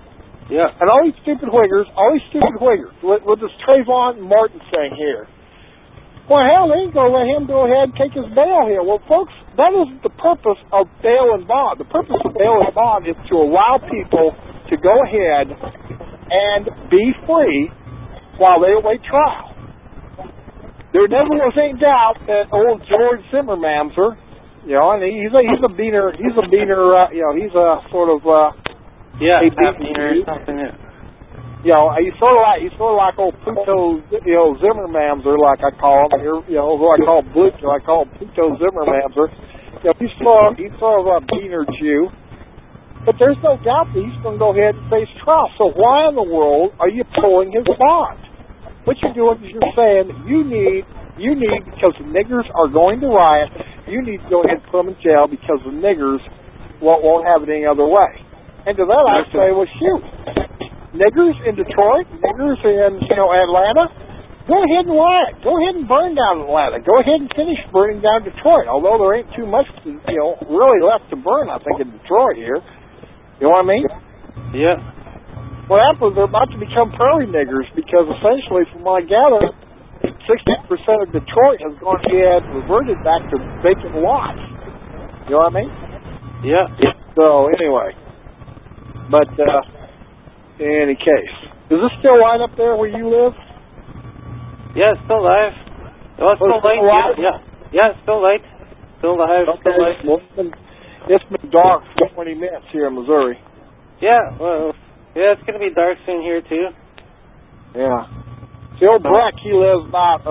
Yeah. And all these stupid Wiggers, with this Trayvon Martin thing here. Well, hell, they ain't going to let him go ahead and take his bail here. Well, folks, that isn't the purpose of bail and bond. The purpose of bail and bond is to allow people to go ahead and be free while they await trial. There never was any doubt that old George Zimmermanzer, you know, and he's a beaner, you know, he's a sort of, yeah, a beaner or something, yeah. You know, he's sort of like old Pluto, you know, Zimmermanzer, like I call him. You know, although I call him Pluto, I call him Pluto Zimmermanzer. You know, he's sort of a beaner Jew. But there's no doubt that he's going to go ahead and face trial. So why in the world are you pulling his bond? What you're doing is you're saying you need, because the niggers are going to riot, you need to go ahead and put them in jail because the niggers won't have it any other way. And to that I say, well, shoot. Niggers in Detroit, niggers in, you know, Atlanta, go ahead and riot. Go ahead and burn down Atlanta. Go ahead and finish burning down Detroit. Although there ain't too much, really left to burn, I think, in Detroit here. You know what I mean? Yeah. What happens? They're about to become prairie niggers because essentially, from what I gather, 60% of Detroit has gone ahead and reverted back to vacant lots. You know what I mean? Yeah. So anyway, but. In any case, is this still light up there where you live? Yeah, it's still live. Oh, it's still light. Yeah, it's still light. Still live. Okay. Still light. Well, it's been dark for 20 minutes here in Missouri. Yeah, well, yeah, it's going to be dark soon here, too. Yeah. The old Breck, he lives about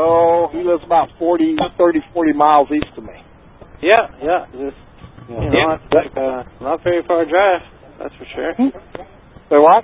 40 miles east of me. Yeah. Just, you know, it's like not very far drive, that's for sure. Say what?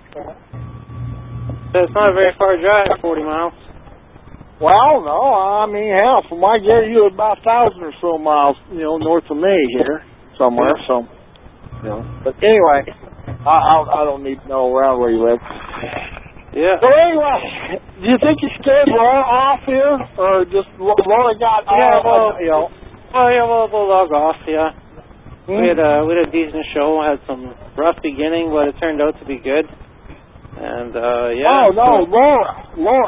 So it's not a very far drive, 40 miles. Well, no, I mean, hell, from my gate, you live about 1,000 or so miles, you know, north of me here, somewhere, so, you know. But anyway, I don't need to know around where you live. Yeah. So anyway, do you think you scared Laura off here, or just Laura got you know? Oh, yeah, we'll log off, yeah. We had a decent show, had some rough beginning, but it turned out to be good. And, yeah. Oh, no, Laura. Laura.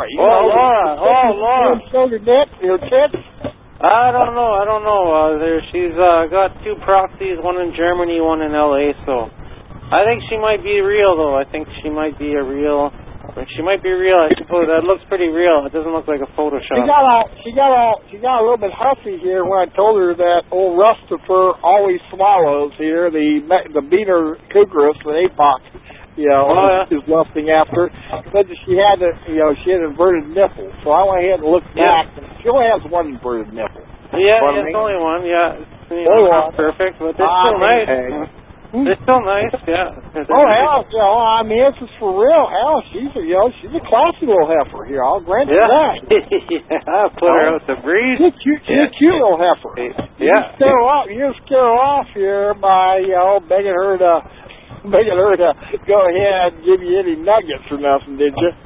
Show your tits? I don't know. She's got 2 proxies, one in Germany, one in LA, so I think she might be real, though. I think she might be real, I suppose. That looks pretty real. It doesn't look like a Photoshop. She got a little bit huffy here when I told her that old Rustifer always swallows here, the beaner cougarus, the APOC, you know, is lusting after. Said that she had inverted nipples. So I went ahead and looked back, and she only has one inverted nipple. Yeah, it's only one, yeah. It's not perfect, but it's still nice. Hey. It's still nice, yeah. Oh, hell, you know, I mean, this is for real. Hell, she's a classy little heifer here. I'll grant you that. Yeah, put her out to breathe. She's a cute little heifer. Yeah. You scare her off here by, you know, begging her to go ahead and give you any nuggets or nothing, did you?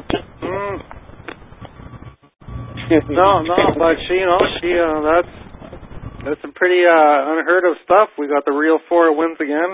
No, but that's some pretty unheard of stuff. We got the real 4 wins again.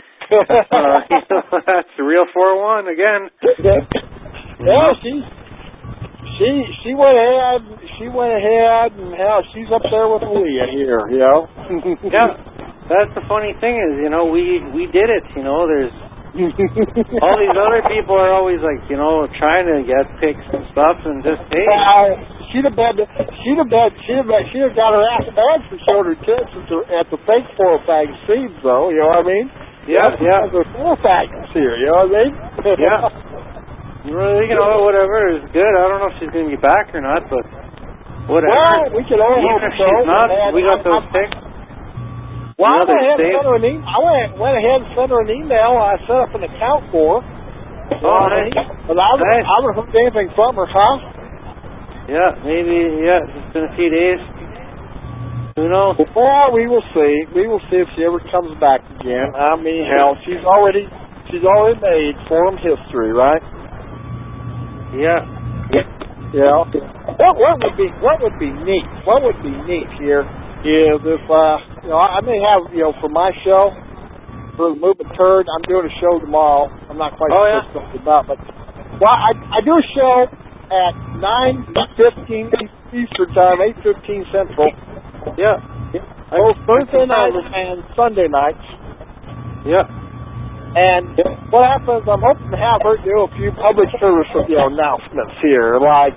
That's the real 4-1 again. Yeah, she went ahead and hell, she's up there with Leah here, you know. Yeah, that's the funny thing is, you know, we did it. You know, there's all these other people are always like, you know, trying to get picks and stuff, and just hey. She'd have got her ass bad if she showed her tits at the fake 4-pack seeds, though. You know what I mean? Yeah. There's 4-packs here. You know what I mean? Yeah. Well, you know, whatever is good. I don't know if she's going to be back or not, but whatever. Well, we can only hope so. She's not, we got those picks. Well, I went ahead and sent her an email. I set up an account for her. Nice. But I haven't heard anything from her, huh? Yeah, maybe, it's been a few days. Who knows? Well, we will see. We will see if she ever comes back again. I mean, hell, she's already made forum history, right? Yeah. Yeah. What would be neat? What would be neat here is if I may have, for my show, for the Movement Turd. I'm doing a show tomorrow. I'm not quite sure what it's about, but I do a show at 9:15 Eastern Time, 8:15 Central. Yeah. Both Thursday nights and Sunday nights. Yeah. And what happens, I'm hoping to have her do a few public service announcements here, like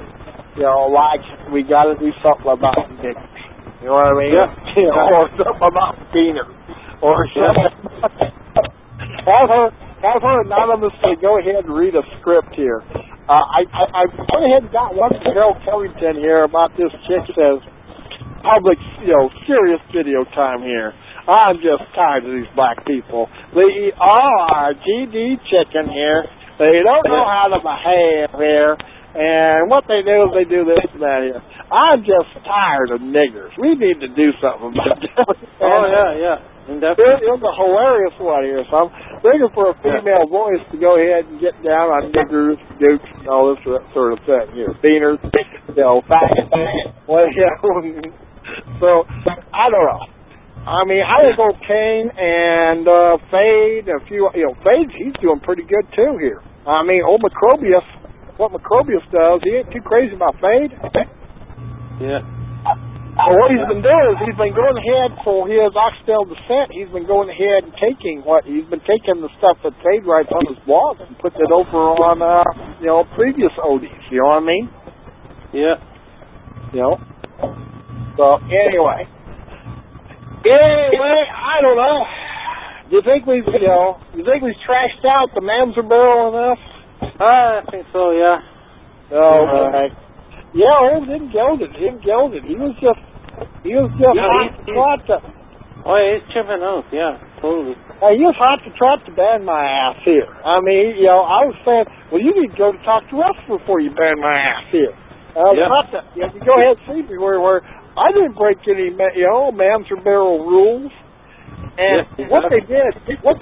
we got to do something about niggers. You know what I mean? Yeah. Or something about beaners. Or something. Have her anonymously go ahead and read a script here. I went ahead and got one from Harold Covington here about this chick says, public, serious video time here. I'm just tired of these black people. They eat all our GD chicken here. They don't know how to behave here. And what they do is they do this and that here. I'm just tired of niggers. We need to do something about that. Oh, yeah. It was a hilarious one here. So I'm looking for a female voice to go ahead and get down on niggers, dukes, and all this sort of thing here. Beaners, faggots. Well, so, I don't know. I mean, I think old Kane and Fade, a few, Fade, he's doing pretty good too here. I mean, old Macrobius, what Macrobius does, he ain't too crazy about Fade. Yeah. Well, what he's been doing is he's been going ahead for his Oxtail Descent. He's been going ahead and taking the stuff that Fade writes on his blog and puts it over on, previous ODs. You know what I mean? Yeah. So, anyway, I don't know. Do you think we've trashed out the Mamser barrel enough? I think so, yeah. Oh, right. Yeah, him gilded. He was just hot to trot to. Oh, yeah, he's chipping out, yeah, totally. He was hot to trot to ban my ass here. I mean, I was saying, well, you need to go to talk to us before you ban my ass here. You go ahead and see me where I didn't break any, Mamser barrel rules. And what they did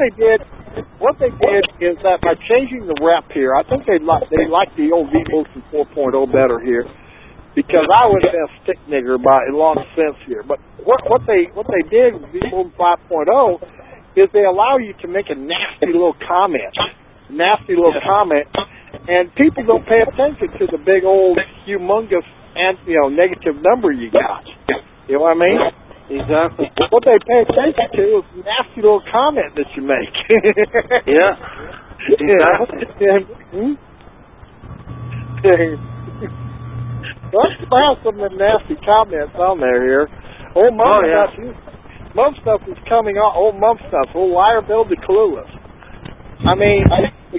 is that by changing the rep here, I think they like the old V-Motion 4.0 better here, because I would have been a stick nigger by long since here. But what they did with V-Motion 5.0 is they allow you to make a nasty little comment, and people don't pay attention to the big old humongous negative number you got. You know what I mean? Exactly. What they pay attention to is the nasty little comment that you make. Yeah. Exactly. Let's have some of the nasty comments on there here. Old Mum stuff is coming on. Old Mum stuff. Old Liar Bill the Clueless. I mean,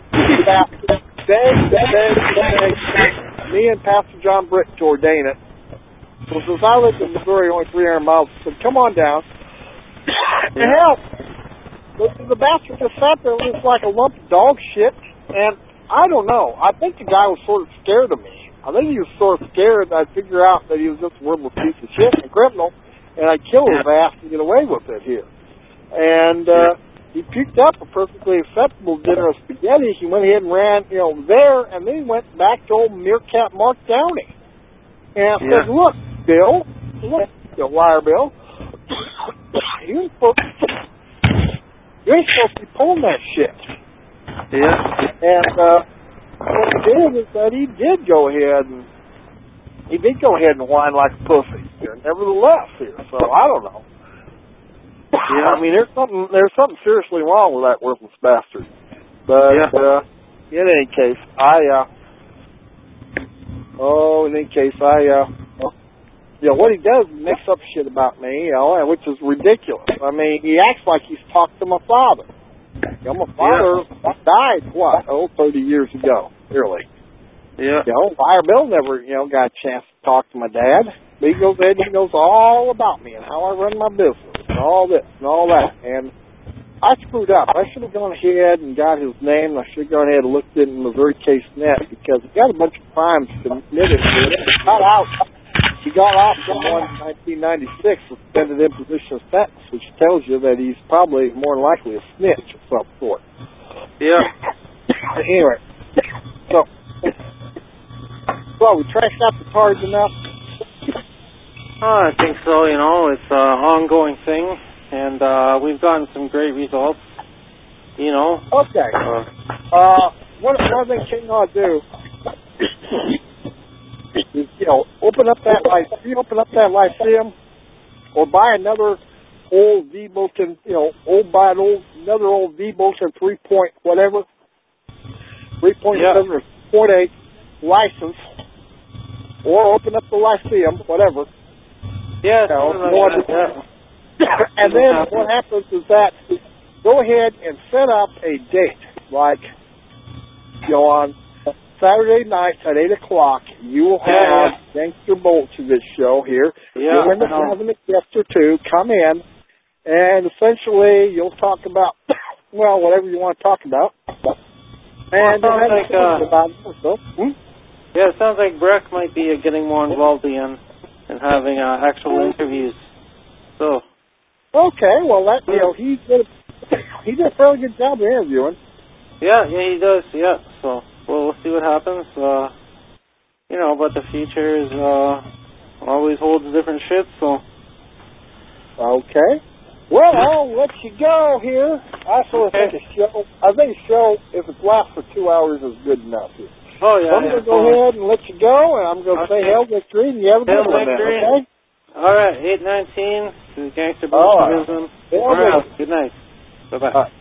me and Pastor John Britt to ordain it. So since I lived in Missouri, only 300 miles, I said, come on down and help. The bastard just sat there and looked like a lump of dog shit, and I don't know. I think the guy was sort of scared of me. I think he was sort of scared that I'd figure out that he was just a worthless piece of shit and a criminal, and I'd kill his ass and get away with it here. And he puked up a perfectly acceptable dinner of spaghetti. He went ahead and ran, there, and then he went back to old Meerkat Mark Downey. And I said, look, Bill, Liar Bill, you ain't supposed to be pulling that shit. Yeah. And what he did is that he did go ahead and whine like a pussy here, nevertheless here. So I don't know. Yeah. I mean, there's something seriously wrong with that worthless bastard. But in any case, what he does is mix up shit about me, which is ridiculous. I mean, he acts like he's talked to my father. My father died, 30 years ago, really. Yeah. Liar Bill never, got a chance to talk to my dad. But he goes ahead and he knows all about me and how I run my business and all this and all that. And I screwed up. I should have gone ahead and got his name. I should have gone ahead and looked in Missouri Case Net, because he got a bunch of crimes committed. He got out from 1996 suspended imposition of sentence, which tells you that he's probably more than likely a snitch of some sort. Yeah. Anyway, so we trashed out the cards enough? I think so. It's an ongoing thing, and we've gotten some great results. you know. Okay. One thing King ought to do is, open up that Lyceum, or buy another old V-Bolton, another old V-Bolton 3-point whatever, 3.7 or 0.8 license, or open up the Lyceum, whatever. Yeah. And then what happens is that go ahead and set up a date, like, on Saturday nights at 8 o'clock, you will have Gangster Bolshevik show here. Yeah. You'll end up having a guest or two come in, and essentially you'll talk about, whatever you want to talk about. And it sounds like Breck might be getting more involved again and having actual interviews. So. Okay, well, he did a fairly good job of interviewing. Yeah, he does. Yeah. So we'll see what happens. But the future is always holds different shit. So. Okay. Well, I'll let you go here. I think a show, if it lasts for 2 hours, is good enough here. Oh, yeah. So I'm going to go ahead and let you go, and I'm going to say Hail Victory, and you have a good one, okay? All right, 8:19, this is Gangster Bolshevism. All right, good night. Bye-bye.